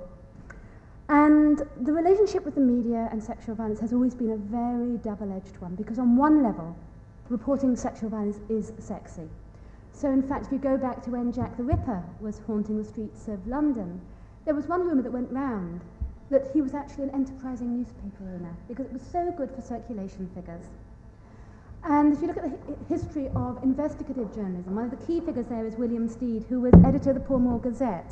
And the relationship with the media and sexual violence has always been a very double-edged one, because on one level, reporting sexual violence is sexy. So in fact, if you go back to when Jack the Ripper was haunting the streets of London, there was one rumour that went round that he was actually an enterprising newspaper owner, because it was so good for circulation figures. And if you look at the history of investigative journalism, one of the key figures there is William Steed, who was editor of the Pall Mall Gazette.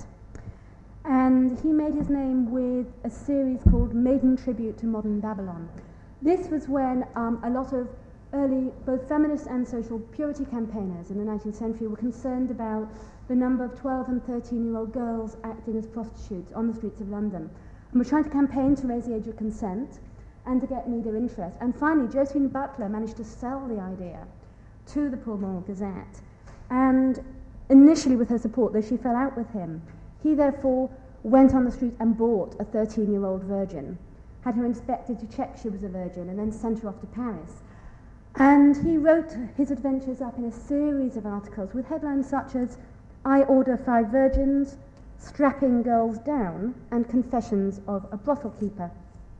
And he made his name with a series called Maiden Tribute to Modern Babylon. This was when a lot of early, both feminist and social purity campaigners in the 19th century were concerned about the number of 12 and 13-year-old girls acting as prostitutes on the streets of London. And were trying to campaign to raise the age of consent and to get media interest. And finally, Josephine Butler managed to sell the idea to the Pall Mall Gazette. And initially with her support, though she fell out with him, he therefore went on the street and bought a 13-year-old virgin, had her inspected to check she was a virgin, and then sent her off to Paris. And he wrote his adventures up in a series of articles with headlines such as "I Order 5 Virgins," "Strapping Girls Down," and "Confessions of a Brothel Keeper."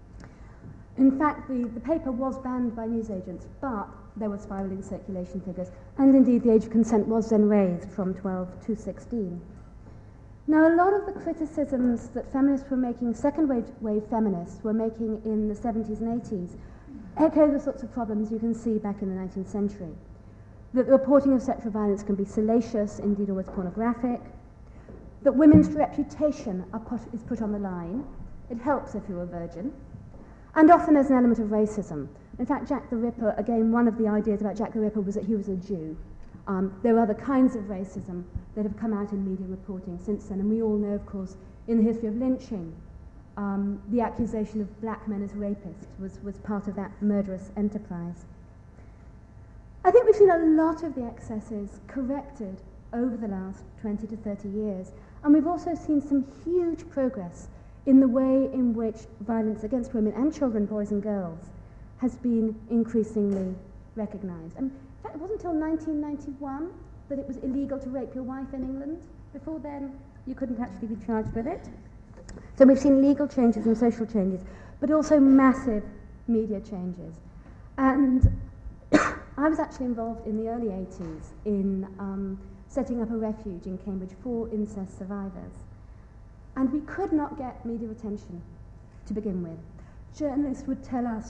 In fact, the paper was banned by newsagents, but there were spiralling circulation figures, and indeed the age of consent was then raised from 12 to 16. Now, a lot of the criticisms that feminists were making, second wave feminists were making in the 70s and 80s, echo the sorts of problems you can see back in the 19th century. That the reporting of sexual violence can be salacious, indeed always pornographic, that women's reputation is put on the line. It helps if you're a virgin. And often there's an element of racism. In fact, Jack the Ripper, again, one of the ideas about Jack the Ripper was that he was a Jew. There are other kinds of racism that have come out in media reporting since then, and we all know, of course, in the history of lynching, the accusation of black men as rapists was part of that murderous enterprise. I think we've seen a lot of the excesses corrected over the last 20 to 30 years, and we've also seen some huge progress in the way in which violence against women and children, boys and girls, has been increasingly recognised. And in fact, it wasn't until 1991 that it was illegal to rape your wife in England. Before then, you couldn't actually be charged with it. So we've seen legal changes and social changes, but also massive media changes. And I was actually involved in the early 80s in setting up a refuge in Cambridge for incest survivors. And we could not get media attention to begin with. Journalists would tell us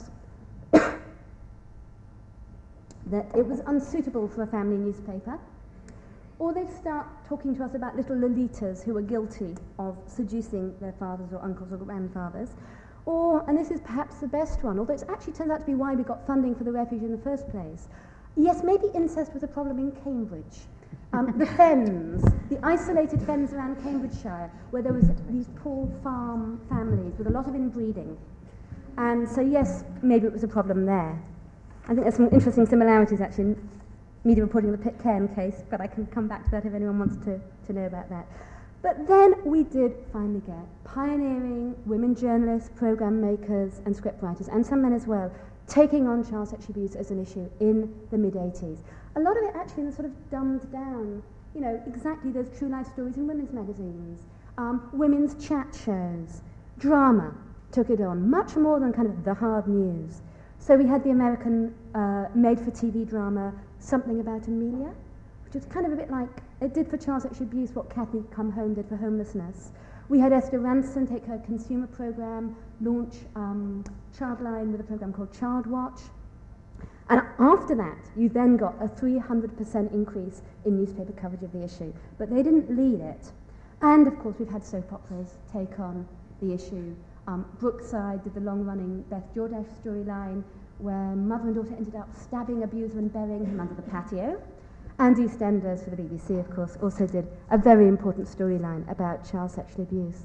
that it was unsuitable for a family newspaper, or they'd start talking to us about little Lolitas who were guilty of seducing their fathers or uncles or grandfathers, or, and this is perhaps the best one, although it actually turns out to be why we got funding for the refuge in the first place. Yes, maybe incest was a problem in Cambridge. The fens, the isolated fens around Cambridgeshire, where there was these poor farm families with a lot of inbreeding. And so yes, maybe it was a problem there. I think there's some interesting similarities actually in media reporting of the Pitcairn case, but I can come back to that if anyone wants to know about that. But then we did finally get pioneering women journalists, programme makers and scriptwriters, and some men as well, taking on child sexual abuse as an issue in the mid-80s. A lot of it actually in the sort of dumbed down, you know, exactly those true life stories in women's magazines, women's chat shows, drama took it on, much more than kind of the hard news. So we had the American made-for-TV drama Something About Amelia, which was kind of a bit like, it did for child sexual abuse what Kathy Come Home did for homelessness. We had Esther Ranson take her consumer program, launch Childline with a program called Child Watch. And after that, you then got a 300% increase in newspaper coverage of the issue. But they didn't lead it. And of course, we've had soap operas take on the issue. Brookside did the long-running Beth Jordache storyline, where mother and daughter ended up stabbing abuser and burying him under the patio. And EastEnders for the BBC, of course, also did a very important storyline about child sexual abuse.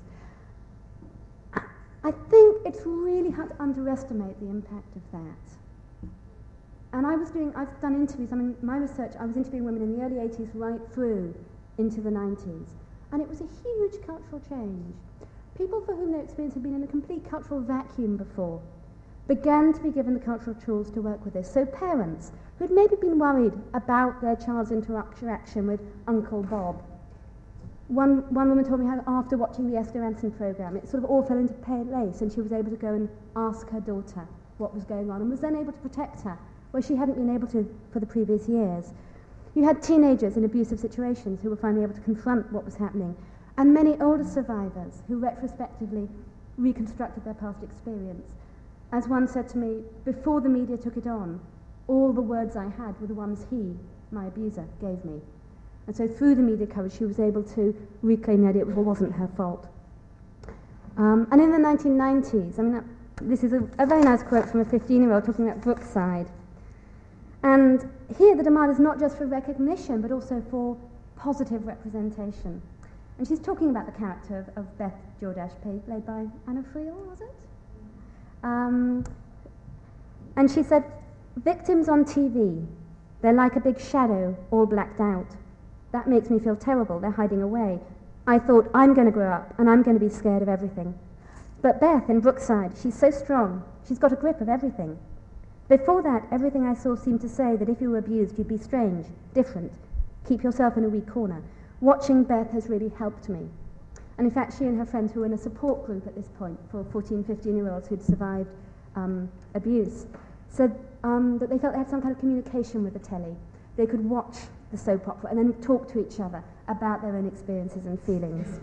I think it's really hard to underestimate the impact of that. And I've done interviews, my research, I was interviewing women in the early 80s right through into the 90s. And it was a huge cultural change. People for whom their experience had been in a complete cultural vacuum before began to be given the cultural tools to work with this. So parents who'd maybe been worried about their child's interaction with Uncle Bob. One woman told me how after watching the Esther Ranson program, it sort of all fell into place, and she was able to go and ask her daughter what was going on and was then able to protect her, where she hadn't been able to for the previous years. You had teenagers in abusive situations who were finally able to confront what was happening, and many older survivors who retrospectively reconstructed their past experience. As one said to me, before the media took it on, all the words I had were the ones he, my abuser, gave me. And so through the media coverage, she was able to reclaim the idea it wasn't her fault. And in the 1990s, this is a very nice quote from a 15-year-old talking about Brookside. And here the demand is not just for recognition, but also for positive representation. And she's talking about the character of Beth Jordache, played by Anna Friel, was it? And she said, victims on TV, they're like a big shadow, all blacked out. That makes me feel terrible, they're hiding away. I thought, I'm going to grow up, and I'm going to be scared of everything. But Beth in Brookside, she's so strong, she's got a grip of everything. Before that, everything I saw seemed to say that if you were abused, you'd be strange, different, keep yourself in a weak corner. Watching Beth has really helped me. And in fact, she and her friends, who were in a support group at this point for 14, 15-year-olds who'd survived abuse, said that they felt they had some kind of communication with the telly. They could watch the soap opera and then talk to each other about their own experiences and feelings.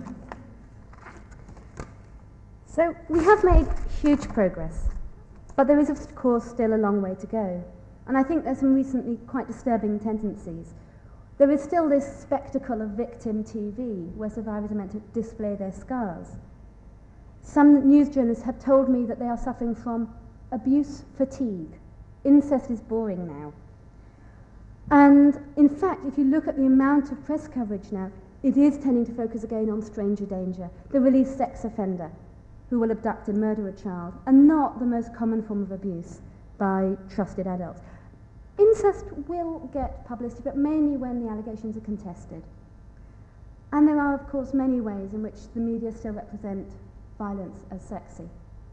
So we have made huge progress, but there is, of course, still a long way to go. And I think there's some recently quite disturbing tendencies. There is still this spectacle of victim TV, where survivors are meant to display their scars. Some news journalists have told me that they are suffering from abuse fatigue. Incest is boring now. And in fact, if you look at the amount of press coverage now, it is tending to focus again on stranger danger, the released sex offender who will abduct and murder a child, and not the most common form of abuse by trusted adults. Incest will get publicity, but mainly when the allegations are contested. And there are, of course, many ways in which the media still represent violence as sexy.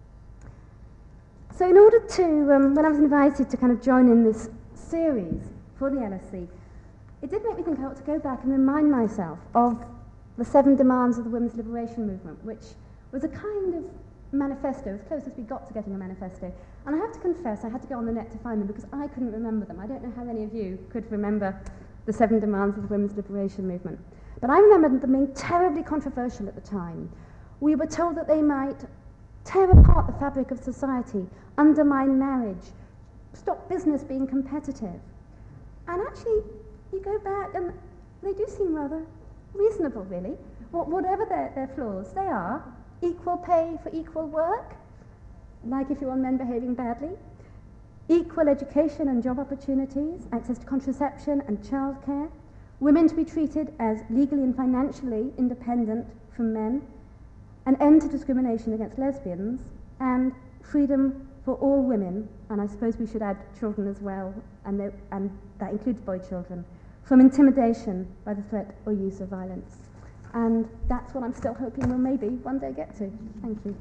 So in order to, when I was invited to kind of join in this series for the LSE, it did make me think I ought to go back and remind myself of the 7 demands of the women's liberation movement, which was a kind of manifesto, as close as we got to getting a manifesto. And I have to confess, I had to go on the net to find them because I couldn't remember them. I don't know how many of you could remember the 7 demands of the women's liberation movement. But I remember them being terribly controversial at the time. We were told that they might tear apart the fabric of society, undermine marriage, stop business being competitive. And actually, you go back and they do seem rather reasonable, really. Whatever their flaws, they are equal pay for equal work, like if you want men behaving badly, equal education and job opportunities, access to contraception and childcare, women to be treated as legally and financially independent from men, an end to discrimination against lesbians, and freedom for all women, and I suppose we should add children as well, and that includes boy children, from intimidation by the threat or use of violence. And that's what I'm still hoping we'll maybe one day get to. Thank you.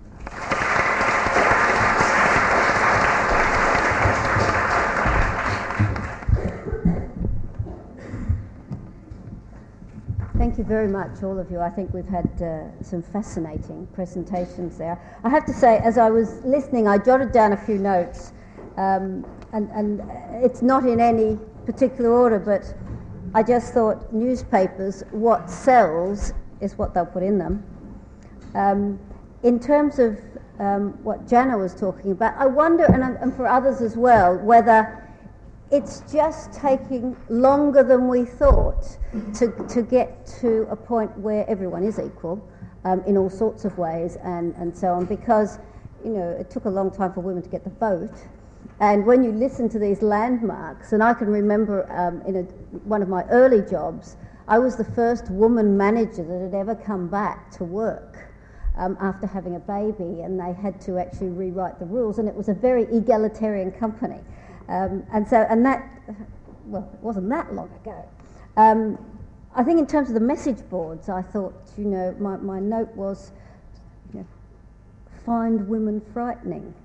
Thank you very much, all of you. I think we've had some fascinating presentations there. I have to say, as I was listening, I jotted down a few notes, and it's not in any particular order, but I just thought newspapers, what sells is what they'll put in them. In terms of what Jana was talking about, I wonder, and for others as well, whether it's just taking longer than we thought to get to a point where everyone is equal in all sorts of ways and so on, because, you know, it took a long time for women to get the vote. And when you listen to these landmarks, and I can remember in one of my early jobs, I was the first woman manager that had ever come back to work after having a baby, and they had to actually rewrite the rules, and it was a very egalitarian company. And that, well, it wasn't that long ago. I think in terms of the message boards, I thought, you know, my note was, you know, find women frightening.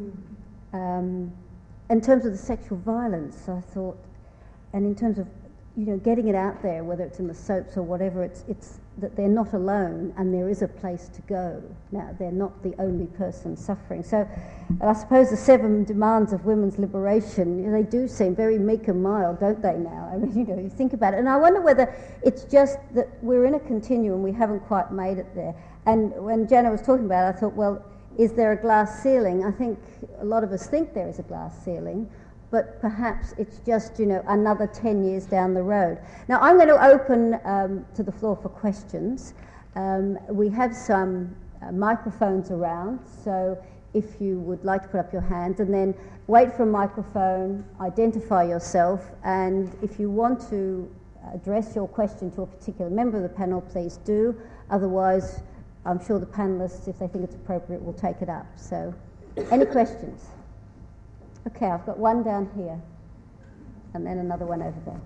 In terms of the sexual violence, I thought, and in terms of, you know, getting it out there, whether it's in the soaps or whatever, it's that they're not alone and there is a place to go. Now, they're not the only person suffering. So I suppose the 7 demands of women's liberation, you know, they do seem very meek and mild, don't they now? I mean, you know, you think about it. And I wonder whether it's just that we're in a continuum, we haven't quite made it there. And when Jana was talking about it, I thought, well, is there a glass ceiling? I think a lot of us think there is a glass ceiling, but perhaps it's just, you know, another 10 years down the road. Now, I'm going to open to the floor for questions. We have some microphones around, so if you would like to put up your hands, and then wait for a microphone, identify yourself, and if you want to address your question to a particular member of the panel, please do. Otherwise, I'm sure the panelists, if they think it's appropriate, will take it up. So, any questions? Okay, I've got one down here, and then another one over there.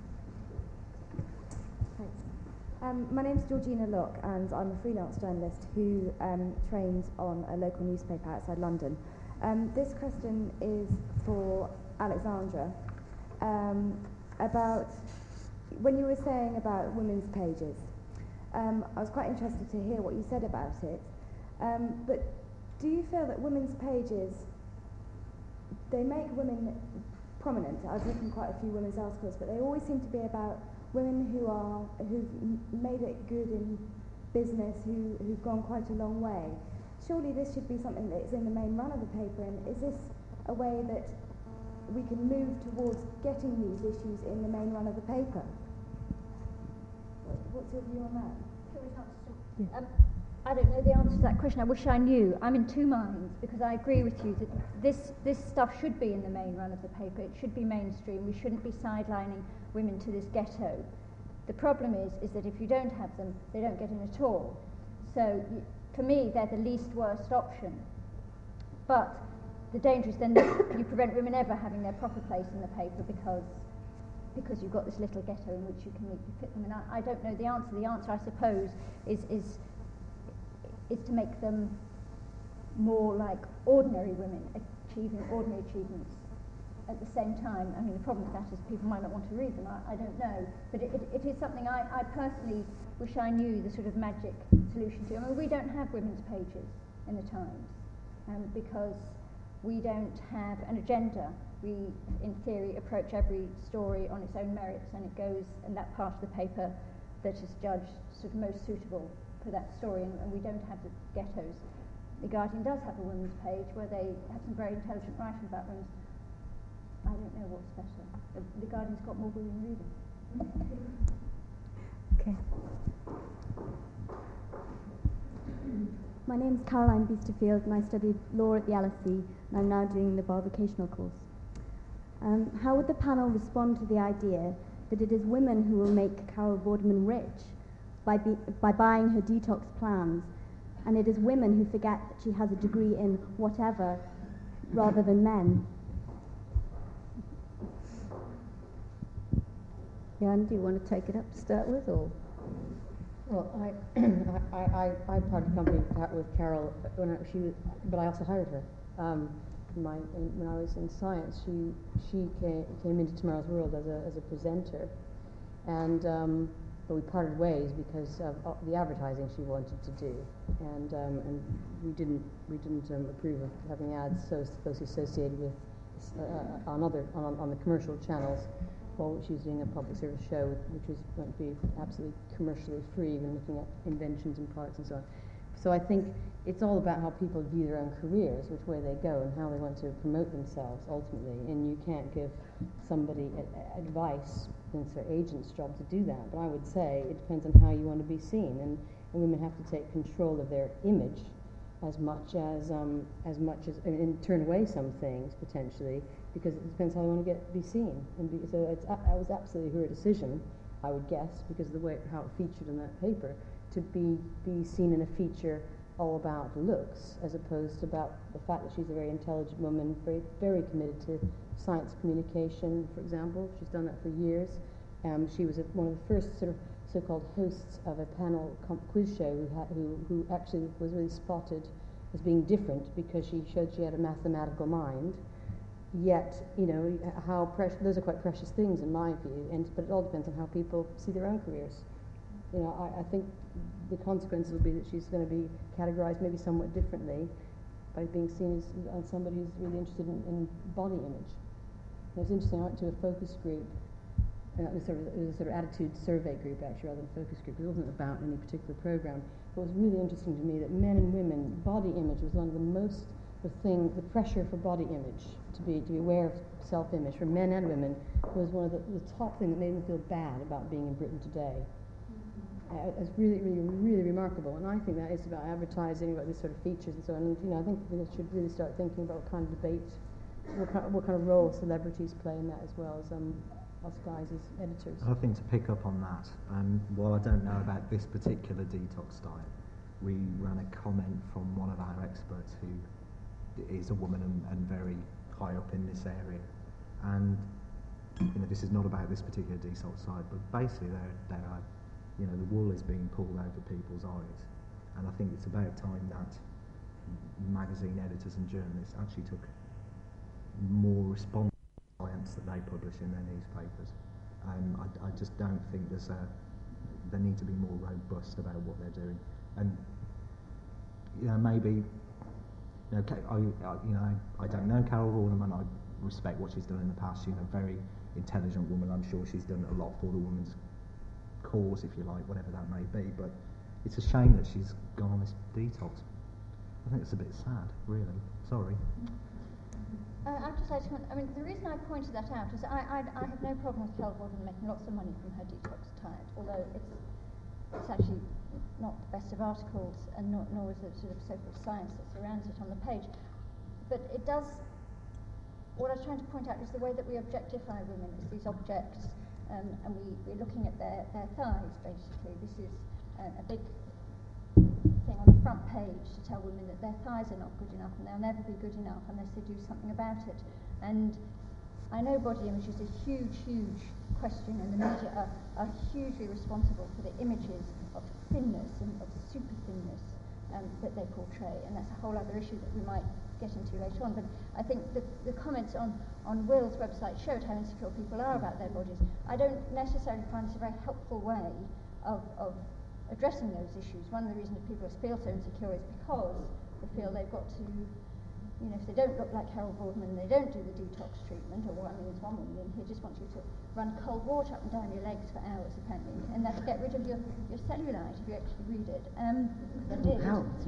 Thanks. My name's Georgina Locke, and I'm a freelance journalist who trains on a local newspaper outside London. This question is for Alexandra, about when you were saying about women's pages. I was quite interested to hear what you said about it, but do you feel that women's pages, they make women prominent? I've written quite a few women's articles, but they always seem to be about women who've made it good in business, who've gone quite a long way. Surely this should be something that's in the main run of the paper, and is this a way that we can move towards getting these issues in the main run of the paper? What's your view on that? I don't know the answer to that question. I wish I knew. I'm in two minds, because I agree with you that this stuff should be in the main run of the paper. It should be mainstream. We shouldn't be sidelining women to this ghetto. The problem is that if you don't have them, they don't get in at all. So for me, they're the least worst option. But the danger is then that you prevent women ever having their proper place in the paper because you've got this little ghetto in which you can fit them. And I don't know the answer. The answer, I suppose, is to make them more like ordinary women, achieving ordinary achievements at the same time. I mean, the problem with that is people might not want to read them. I don't know. But it is something I personally wish I knew the sort of magic solution to. I mean, we don't have women's pages in the Times because we don't have an agenda. We, in theory, approach every story on its own merits, and it goes in that part of the paper that is judged sort of most suitable for that story, and we don't have the ghettos. The Guardian does have a women's page where they have some very intelligent writing about women. I don't know what's better. The Guardian's got more women readers. Okay. My name is Caroline Beesterfield, and I studied law at the LSE, and I'm now doing the bar vocational course. How would the panel respond to the idea that it is women who will make Carol Vorderman rich by buying her detox plans, and it is women who forget that she has a degree in whatever rather than men? Jan, do you want to take it up to start with, or? Well, I parted company with Carol but I also hired her. When I was in science, she came into Tomorrow's World as a presenter, and but we parted ways because of the advertising she wanted to do, and we didn't approve of having ads so closely associated with on the commercial channels. Well, she was doing a public service show which was going to be absolutely commercially free, and looking at inventions and products and so on. So I think it's all about how people view their own careers, which way they go, and how they want to promote themselves ultimately. And you can't give somebody advice, and it's their agent's job to do that. But I would say it depends on how you want to be seen, and women have to take control of their image as much as and turn away some things potentially, because it depends how they want to be seen. So that was absolutely her decision, I would guess, because of the way how it featured in that paper, to be seen in a feature all about looks, as opposed to about the fact that she's a very intelligent woman, very, very committed to science communication, for example. She's done that for years. She was one of the first sort of so-called hosts of a panel quiz show who actually was really spotted as being different because she showed she had a mathematical mind. Yet, you know, those are quite precious things in my view, but it all depends on how people see their own careers. You know, I think the consequences will be that she's going to be categorized maybe somewhat differently by being seen as somebody who's really interested in body image. And it was interesting, I went to a focus group, it was a sort of attitude survey group actually rather than focus group. It wasn't about any particular program. But it was really interesting to me that men and women, body image was one of the pressure for body image, to be aware of self-image for men and women was one of the top thing that made me feel bad about being in Britain today. It's really, really, really remarkable, and I think that is about advertising, about these sort of features and so on. And, you know, I think we should really start thinking about what kind of debate, what kind of role celebrities play in that as well as us guys as editors. I think to pick up on that, while I don't know about this particular detox diet, we ran a comment from one of our experts who is a woman and very high up in this area, and you know, this is not about this particular detox diet, but basically there are, you know, the wool is being pulled over people's eyes, and I think it's about time that magazine editors and journalists actually took more responsibility for science that they publish in their newspapers. I just don't think they need to be more robust about what they're doing, and you know, maybe, you know, I don't know Carol Vorderman. I respect what she's done in the past. She's a very intelligent woman. I'm sure she's done a lot for the women's cause, if you like, whatever that may be. But it's a shame that she's gone on this detox. I think it's a bit sad, really. Sorry. I'd just like to comment, I mean, the reason I pointed that out is I have no problem with Carol Vorderman making lots of money from her detox diet, although it's actually not the best of articles, and nor is the sort of so-called science that surrounds it on the page. But it does, what I was trying to point out is the way that we objectify women as these objects, and we're looking at their thighs, basically. This is a big thing on the front page to tell women that their thighs are not good enough, and they'll never be good enough unless they do something about it. And I know body image is a huge, huge question, and the media are hugely responsible for the images of thinness and of super thinness that they portray, and that's a whole other issue that we might get into later on. But I think the comments on Will's website showed how insecure people are about their bodies. I don't necessarily find this a very helpful way of addressing those issues. One of the reasons that people feel so insecure is because they feel they've got to, you know, if they don't look like Carol Vorderman, they don't do the detox treatment, or I mean, there's one woman in here just wants you to run cold water up and down your legs for hours, apparently, and that's to get rid of your cellulite, if you actually read it. I did.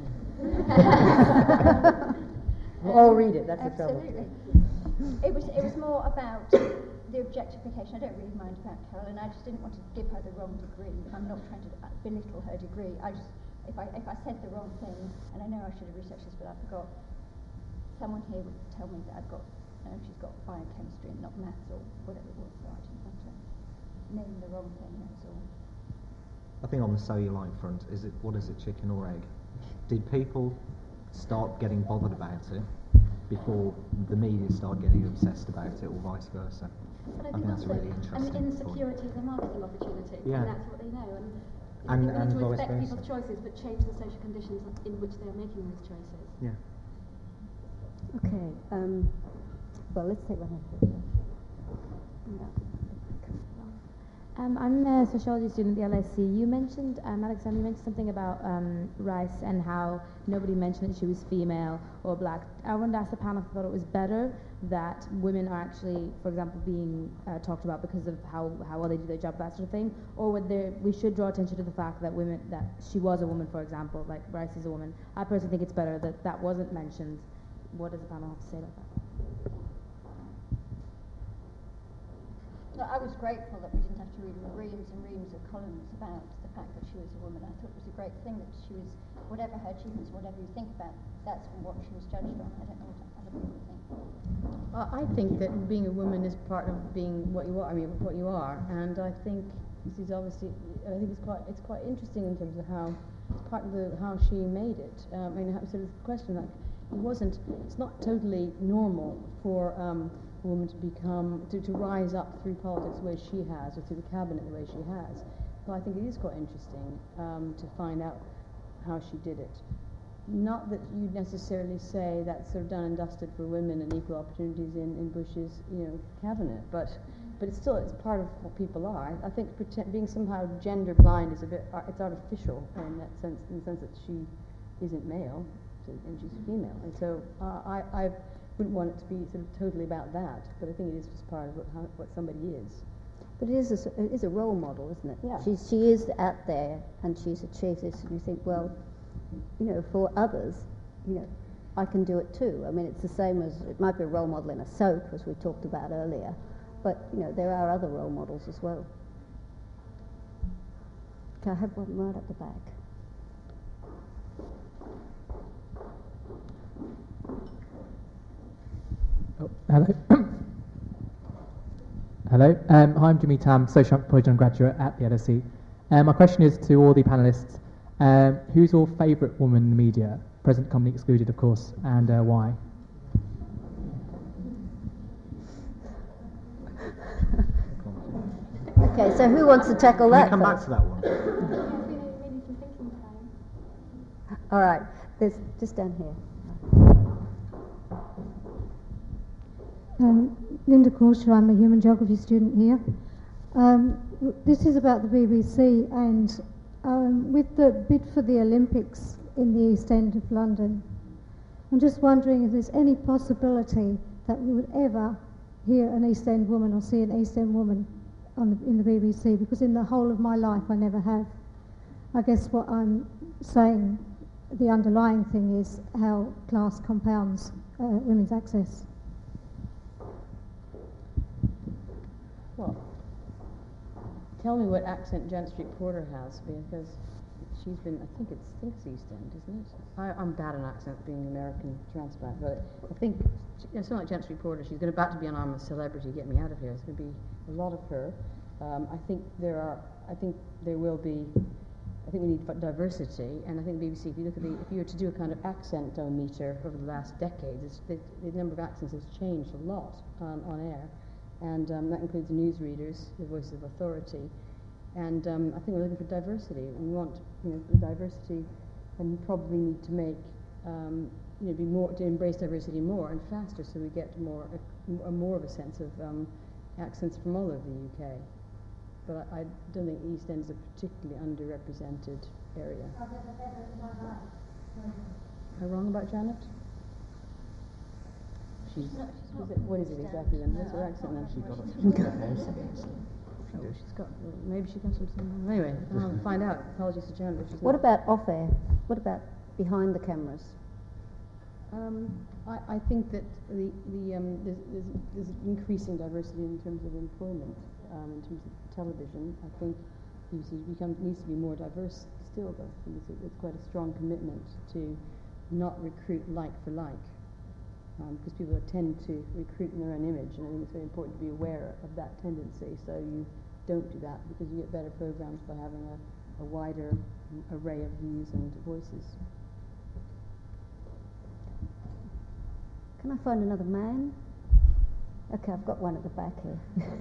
We'll all read it, that's the trouble. Absolutely. It was more about the objectification. I don't really mind about Carol, and I just didn't want to give her the wrong degree. I'm not trying to belittle her degree. If I said the wrong thing, and I know I should have researched this, but I forgot, someone here would tell me that she's got biochemistry and not maths or whatever it was, so I didn't want to name the wrong thing, that's all. I think on the cellulite front, what is it, chicken or egg? Did people start getting bothered about it before the media start getting obsessed about it, or vice versa? But I think that's a really interesting an insecurity is a marketing opportunity, yeah. and that's what they know. And and we need to vice respect versa. people's choices, but change the social conditions in which they are making those choices. Yeah. Okay, well, let's take one here. I'm a sociology student at the LSE. You mentioned, Alexander, you mentioned something about Rice and how nobody mentioned that she was female or black. I wanted to ask the panel if you thought it was better that women are actually, for example, being talked about because of how well they do their job, that sort of thing, or whether we should draw attention to the fact that that she was a woman, for example, like Rice is a woman. I personally think it's better that that wasn't mentioned. What does the panel have to say about that? No, I was grateful that we didn't have to read reams and reams of columns about the fact that she was a woman. I thought it was a great thing that she was, whatever her achievements, whatever you think about, that's what she was judged on. I don't know what other people think. I think that being a woman is part of being what you are. I mean, what you are, and I think this is obviously. I think it's quite interesting in terms of how part of how she made it. I mean, sort of the question like it's not totally normal for a woman to rise up through politics the way she has, or through the cabinet the way she has. But I think it is quite interesting to find out how she did it. Not that you'd necessarily say that's sort of done and dusted for women and equal opportunities in Bush's, cabinet, but it's part of what people are. I think being somehow gender blind is it's artificial in that sense, in the sense that she isn't male and she's female, and so I wouldn't want it to be sort of totally about that, but I think it is just part of what somebody is. But it is a role model, isn't it? Yeah. She is out there and she's achieved this, and you think, well, for others, I can do it too. I mean, it's the same as, it might be a role model in a soap, as we talked about earlier, but, there are other role models as well. Okay, I have one right at the back. Oh, hello. Hello. Hi, I'm Jimmy Tam, social anthropology undergraduate at the LSE. My question is to all the panellists. Who's your favourite woman in the media? Present company excluded, of course, and why? Okay, so who wants to tackle that? Can we come back to that one? All right, there's just down here. Linda Corshaw, I'm a human geography student here. This is about the BBC, and with the bid for the Olympics in the East End of London, I'm just wondering if there's any possibility that we would ever hear an East End woman or see an East End woman in the BBC, because in the whole of my life I never have. I guess what I'm saying, the underlying thing is how class compounds women's access. Well, tell me what accent Janet Street Porter has, because she's been, I think it's East End, isn't it? I'm bad on accents, being an American transplant, but I think, someone like Janet Street Porter, she's about to be an arm of celebrity, get me out of here. It's going to be a lot of her. I think we need diversity, and I think BBC, if you were to do a kind of accent-o-meter over the last decade, the number of accents has changed a lot on air. And that includes newsreaders, the voices of authority. And I think we're looking for diversity. We want, diversity, and probably need to make, to embrace diversity more and faster, so we get more of a sense of accents from all over the UK. But I don't think East End is a particularly underrepresented area. Am I wrong about Janet? What is it exactly then? What's her accent then? She's got maybe she comes from somewhere. Anyway, I'll find out. Apologies to Janet. What about off air? What about behind the cameras? I think that there's increasing diversity in terms of employment, in terms of television. I think BBC needs to be more diverse still, though. It's quite a strong commitment to not recruit like for like. Because people tend to recruit in their own image, and I think it's very important to be aware of that tendency, so you don't do that, because you get better programs by having a wider array of views and voices. Can I find another man? Okay, I've got one at the back here.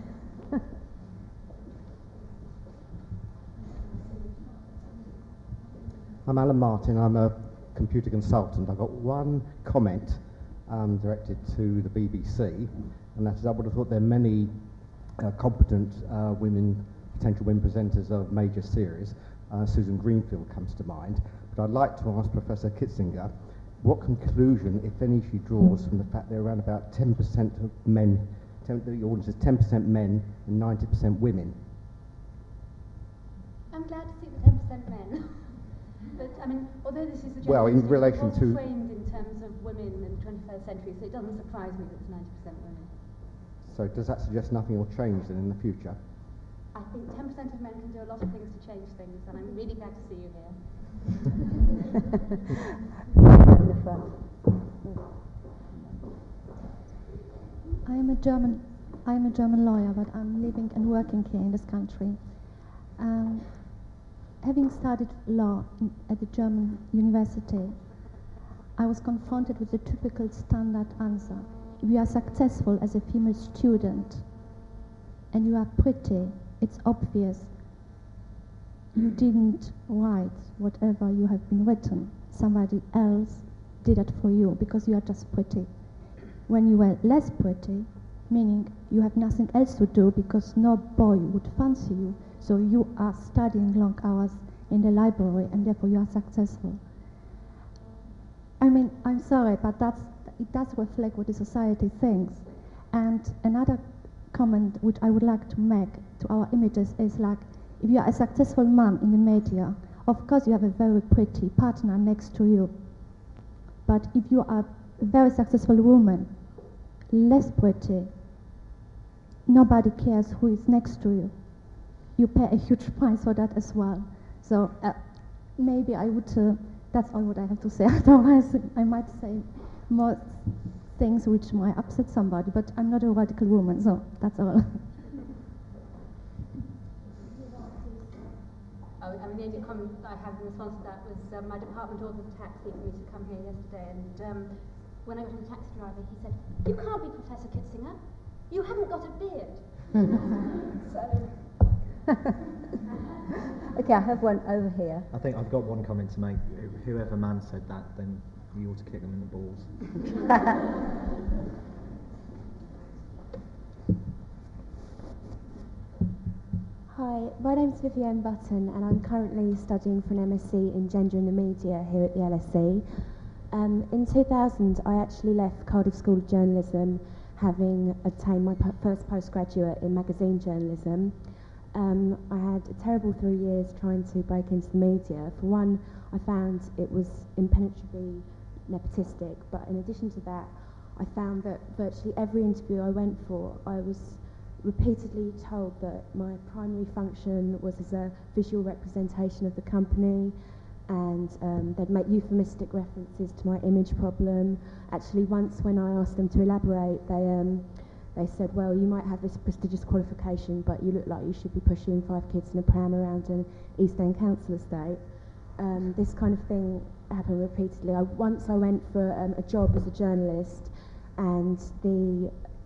I'm Alan Martin, I'm a computer consultant. I've got one comment directed to the BBC, and that is I would have thought there are many competent women potential women presenters of major series. Susan Greenfield comes to mind. But I'd like to ask Professor Kitzinger what conclusion, if any, she draws from the fact there are around about 10% of men, the audience is 10% men and 90% women. I'm glad to see the 10% men. But, I mean, although this is a Well, in relation to... framed in terms of women in the 21st century, so it doesn't surprise me that it's 90% women. So does that suggest nothing will change then in the future? I think 10% of men can do a lot of things to change things, and I'm really glad to see you here. I'm a German lawyer, but I'm living and working here in this country. Having studied law at the German university, I was confronted with the typical standard answer. If you are successful as a female student and you are pretty, it's obvious you didn't write whatever you have been written. Somebody else did it for you because you are just pretty. When you were less pretty, meaning you have nothing else to do because no boy would fancy you, so you are studying long hours in the library and therefore you are successful. I mean, I'm sorry, but it does reflect what the society thinks. And another comment which I would like to make to our images is like, if you are a successful man in the media, of course you have a very pretty partner next to you. But if you are a very successful woman, less pretty, nobody cares who is next to you. You pay a huge price for that as well. So maybe I would, that's all what I have to say. Otherwise I might say more things which might upset somebody, but I'm not a radical woman, so that's all. I mean, the only comment I have in response to that was my department ordered a taxi for me to come here yesterday, and when I got on the taxi driver, he said, "You can't be Professor Kitzinger. You haven't got a beard." Okay, I have one over here. I think I've got one comment to make. Whoever man said that, then you ought to kick them in the balls. Hi, my name's Vivienne Button and I'm currently studying for an MSc in Gender in the Media here at the LSE. In 2000 I actually left Cardiff School of Journalism having obtained my first postgraduate in magazine journalism. I had a terrible 3 years trying to break into the media. For one, I found it was impenetrably nepotistic, but in addition to that, I found that virtually every interview I went for, I was repeatedly told that my primary function was as a visual representation of the company, and they'd make euphemistic references to my image problem. Actually, once when I asked them to elaborate, they said, well, you might have this prestigious qualification, but you look like you should be pushing 5 kids in a pram around an East End council estate. This kind of thing happened repeatedly. Once I went for a job as a journalist, and the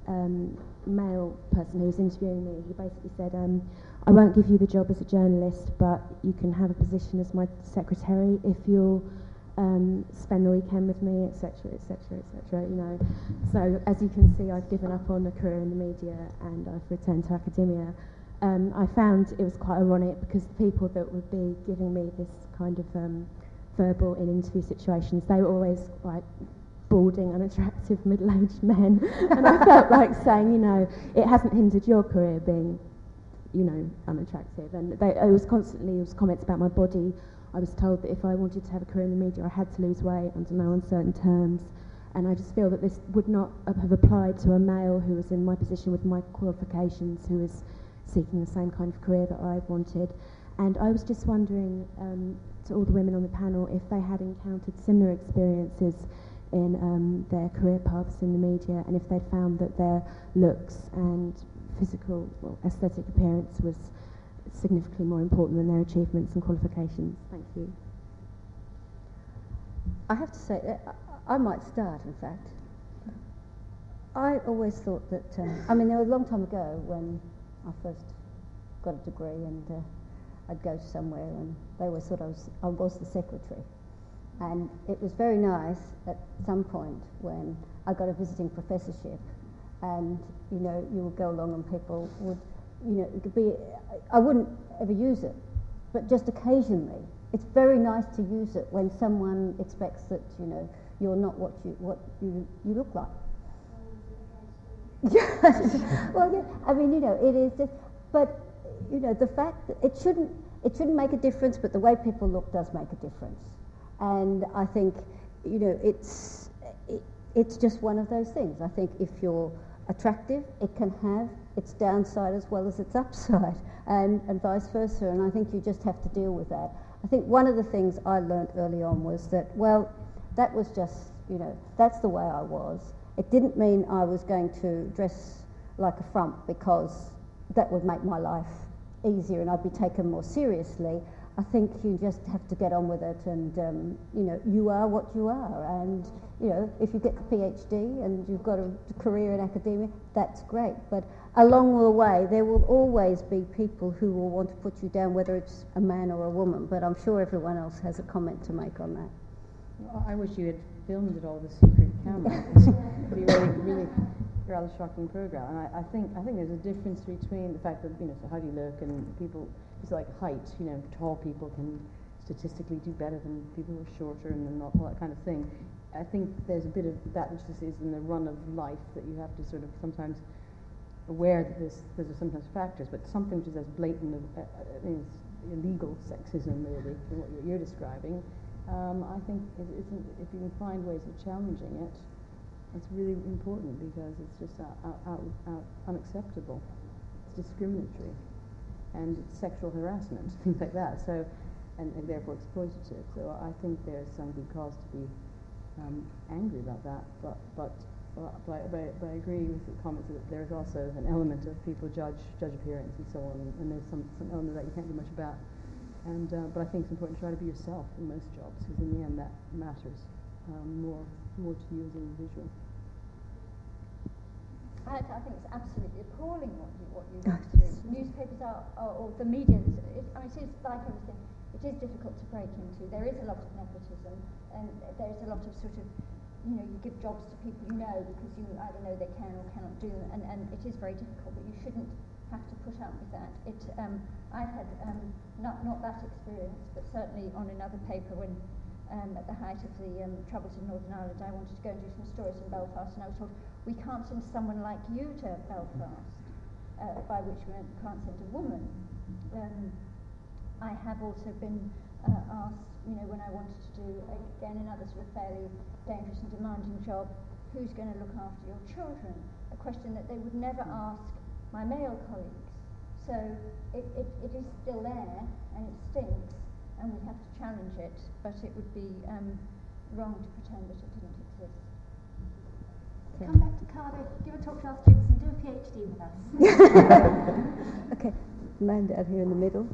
male person who was interviewing me, he basically said, I won't give you the job as a journalist, but you can have a position as my secretary if you'll spend the weekend with me, etc., etc., etc., you know. So, as you can see, I've given up on a career in the media and I've returned to academia. I found it was quite ironic because the people that would be giving me this kind of verbal in interview situations, they were always like balding, unattractive, middle-aged men. And I felt like saying, you know, it hasn't hindered your career being, you know, unattractive. And it was comments about my body. I was told that if I wanted to have a career in the media, I had to lose weight under no uncertain terms. And I just feel that this would not have applied to a male who was in my position with my qualifications, who was seeking the same kind of career that I wanted. And I was just wondering to all the women on the panel if they had encountered similar experiences in their career paths in the media, and if they'd found that their looks and physical, well, aesthetic appearance was significantly more important than their achievements and qualifications. Thank you. I have to say, I might start, in fact. I always thought that, I mean, there was a long time ago when I first got a degree, and I'd go somewhere and they always thought I was the secretary. And it was very nice at some point when I got a visiting professorship, and you know, you would go along and people would you know, it could be, I wouldn't ever use it, but just occasionally. It's very nice to use it when someone expects that, you know, you're not what you look like. Well, yeah, I mean, you know, it is just, but, you know, the fact that it shouldn't make a difference, but the way people look does make a difference. And I think, you know, it's just one of those things. I think if you're attractive, it can have its downside as well as its upside, and vice versa, and I think you just have to deal with that. I think one of the things I learnt early on was that, well, that was just, you know, that's the way I was. It didn't mean I was going to dress like a frump because that would make my life easier and I'd be taken more seriously. I think you just have to get on with it, and you know, you are what you are, and you know, if you get the PhD and you've got a career in academia, that's great. But along the way, there will always be people who will want to put you down, whether it's a man or a woman. But I'm sure everyone else has a comment to make on that. Well, I wish you had filmed it all with a secret camera. It'd be really rather shocking program. And I think there's a difference between the fact that, you know, so how do you look, and people, it's like height, you know, tall people can statistically do better than people who are shorter and all that kind of thing. I think there's a bit of that which is in the run of life that you have to sort of sometimes aware that those are sometimes factors, but something which is as blatant as illegal sexism, really, in what you're describing. I think if you can find ways of challenging it, it's really important, because it's just unacceptable. It's discriminatory, and it's sexual harassment, things like that. So, and therefore exploitative. So I think there's some good cause to be angry about that. But I agree with the comments that there's also an element of people judge appearance and so on, and there's some element that you can't do much about. And but I think it's important to try to be yourself in most jobs, because in the end that matters more to you as an individual. I think it's absolutely appalling what you went through. Newspapers or the media. It is like everything. It is difficult to break into. There is a lot of nepotism, and there is a lot of sort of, you know, you give jobs to people you know because you either know they can or cannot do them, and it is very difficult. But you shouldn't have to put up with that. I've had not that experience, but certainly on another paper when. At the height of the troubles in Northern Ireland, I wanted to go and do some stories in Belfast, and I was told, we can't send someone like you to Belfast, by which we meant can't send a woman. I have also been asked, you know, when I wanted to do, again, another sort of fairly dangerous and demanding job, who's going to look after your children? A question that they would never ask my male colleagues. So it is still there, and it stinks. And we have to challenge it, but it would be wrong to pretend that it didn't exist. Come back to Cardiff, give a talk to our students, and do a PhD with us. Okay, man down here in the middle.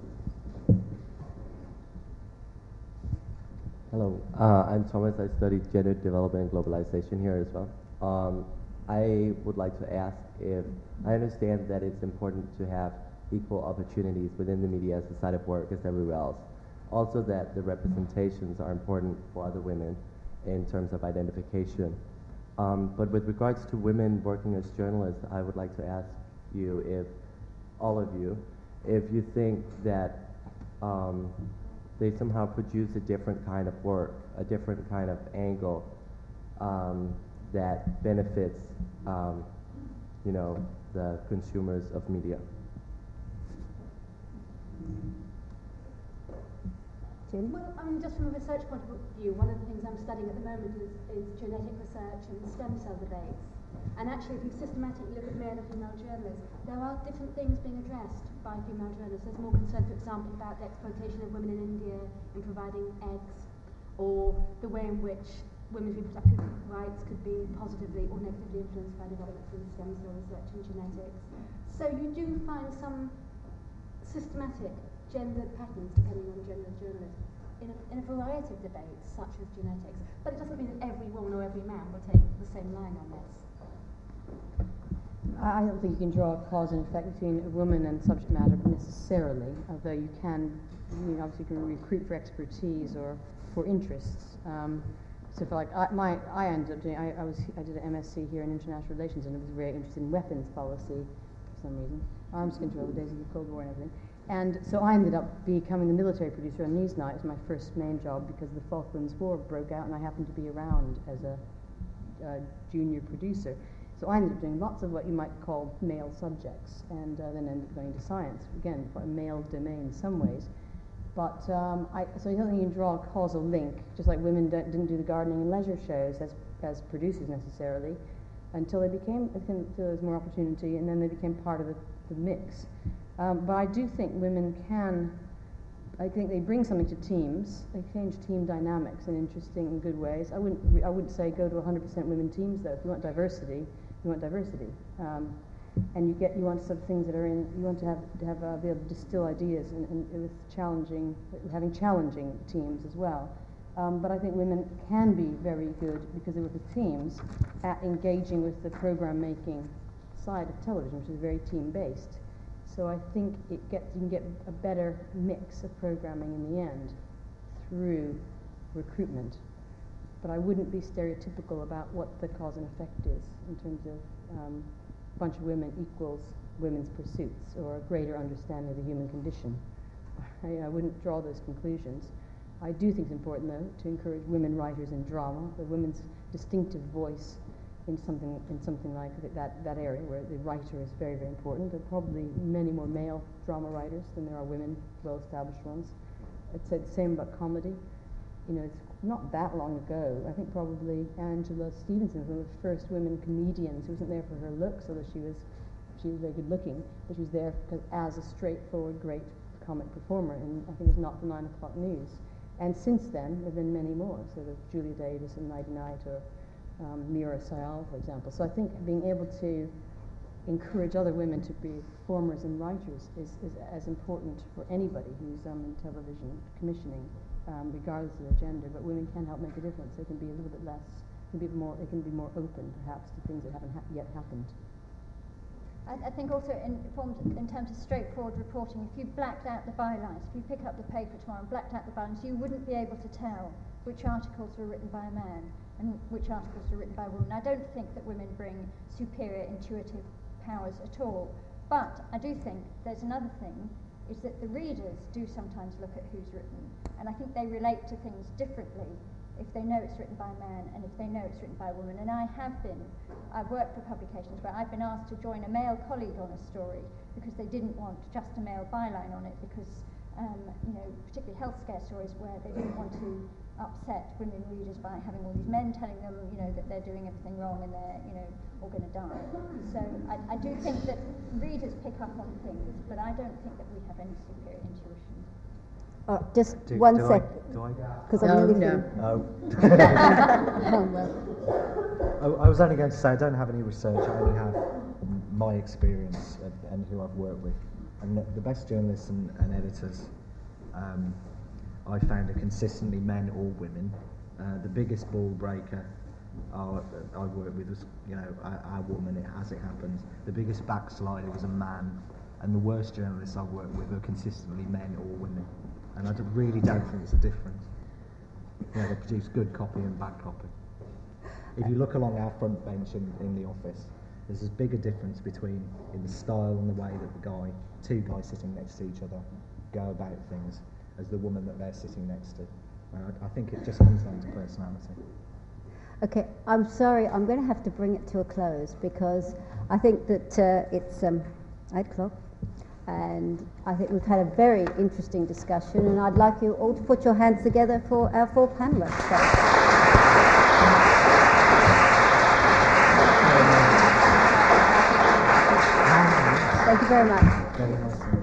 Hello, I'm Thomas. I studied gender development and globalization here as well. I would like to ask if I understand that it's important to have equal opportunities within the media as a side of work as everywhere else. Also that the representations are important for other women in terms of identification. But with regards to women working as journalists, I would like to ask you, if all of you, if you think that they somehow produce a different kind of work, a different kind of angle that benefits, you know, the consumers of media. Well, I mean, just from a research point of view, one of the things I'm studying at the moment is genetic research and stem cell debates. And actually, if you systematically look at male and female journalists, there are different things being addressed by female journalists. There's more concern, for example, about the exploitation of women in India in providing eggs, or the way in which women's reproductive rights could be positively or negatively influenced by developments in stem cell research and genetics. So you do find some systematic gendered patterns depending on the gender of journalist in a variety of debates such as genetics, but it doesn't mean that every woman or every man will take the same line on this. I don't think you can draw a cause and effect between a woman and subject matter necessarily, although you can, obviously you can recruit for expertise or for interests. So for like, I ended up doing, I did an MSc here in international relations, and I was very interested in weapons policy. some reason. Arms control, the days of the Cold War and everything. And so I ended up becoming the military producer on Newsnight. It was my first main job because the Falklands War broke out and I happened to be around as a junior producer. So I ended up doing lots of what you might call male subjects, and then ended up going to science. Again, quite a male domain in some ways. But so you don't think you can draw a causal link, just like women didn't do the gardening and leisure shows as producers necessarily, until there was more opportunity, and then they became part of the mix. But I do think women I think they bring something to teams. They change team dynamics in interesting and good ways. I wouldn't say go to 100% women teams though. If you want diversity, you want diversity. And you want some things that are in. You want to be able to distill ideas and with having challenging teams as well. But I think women can be very good because they work with teams at engaging with the program making side of television, which is very team based. So I think you can get a better mix of programming in the end through recruitment. But I wouldn't be stereotypical about what the cause and effect is in terms of a bunch of women equals women's pursuits or a greater understanding of the human condition. I wouldn't draw those conclusions. I do think it's important, though, to encourage women writers in drama, the women's distinctive voice in something like that area where the writer is very, very important. There are probably many more male drama writers than there are women, well-established ones. I'd say the same about comedy. You know, it's not that long ago. I think probably Angela Stevenson was one of the first women comedians who wasn't there for her looks, although she was very good looking, but she was there as a straightforward, great comic performer, and I think it was not the 9 o'clock news. And since then, there have been many more, sort of Julia Davis and Nighty Night, or Mira Sayal, for example. So I think being able to encourage other women to be performers and writers is as important for anybody who's in television commissioning, regardless of their gender. But women can help make a difference. They can be a little bit less, they can be more open, perhaps, to things that haven't yet happened. I think also in terms of straightforward reporting, if you blacked out the bylines, if you pick up the paper tomorrow and blacked out the bylines, you wouldn't be able to tell which articles were written by a man and which articles were written by a woman. I don't think that women bring superior intuitive powers at all. But I do think there's another thing, is that the readers do sometimes look at who's written, and I think they relate to things differently if they know it's written by a man and if they know it's written by a woman. And I've worked for publications where I've been asked to join a male colleague on a story because they didn't want just a male byline on it, because particularly health scare stories where they didn't want to upset women readers by having all these men telling them, that they're doing everything wrong and they're, all going to die. So I do think that readers pick up on things, but I don't think that we have any superior intuition. Just one sec. Because I'm really I was only going to say I don't have any research. I only have my experience and who I've worked with. And the best journalists and editors I found are consistently men or women. The biggest ball breaker I worked with was, a woman, as it happens. The biggest backslider was a man, and the worst journalists I've worked with are consistently men or women. And I really don't think it's a difference. They produce good copy and bad copy. If you look along our front bench in the office, there's as big a difference between in the style and the way that two guys sitting next to each other go about things as the woman that they're sitting next to. I think it just comes down to personality. Okay, I'm sorry, I'm going to have to bring it to a close because I think that it's 8 o'clock. And I think we've had a very interesting discussion, and I'd like you all to put your hands together for our 4 panelists. Thank you very much. Very nice.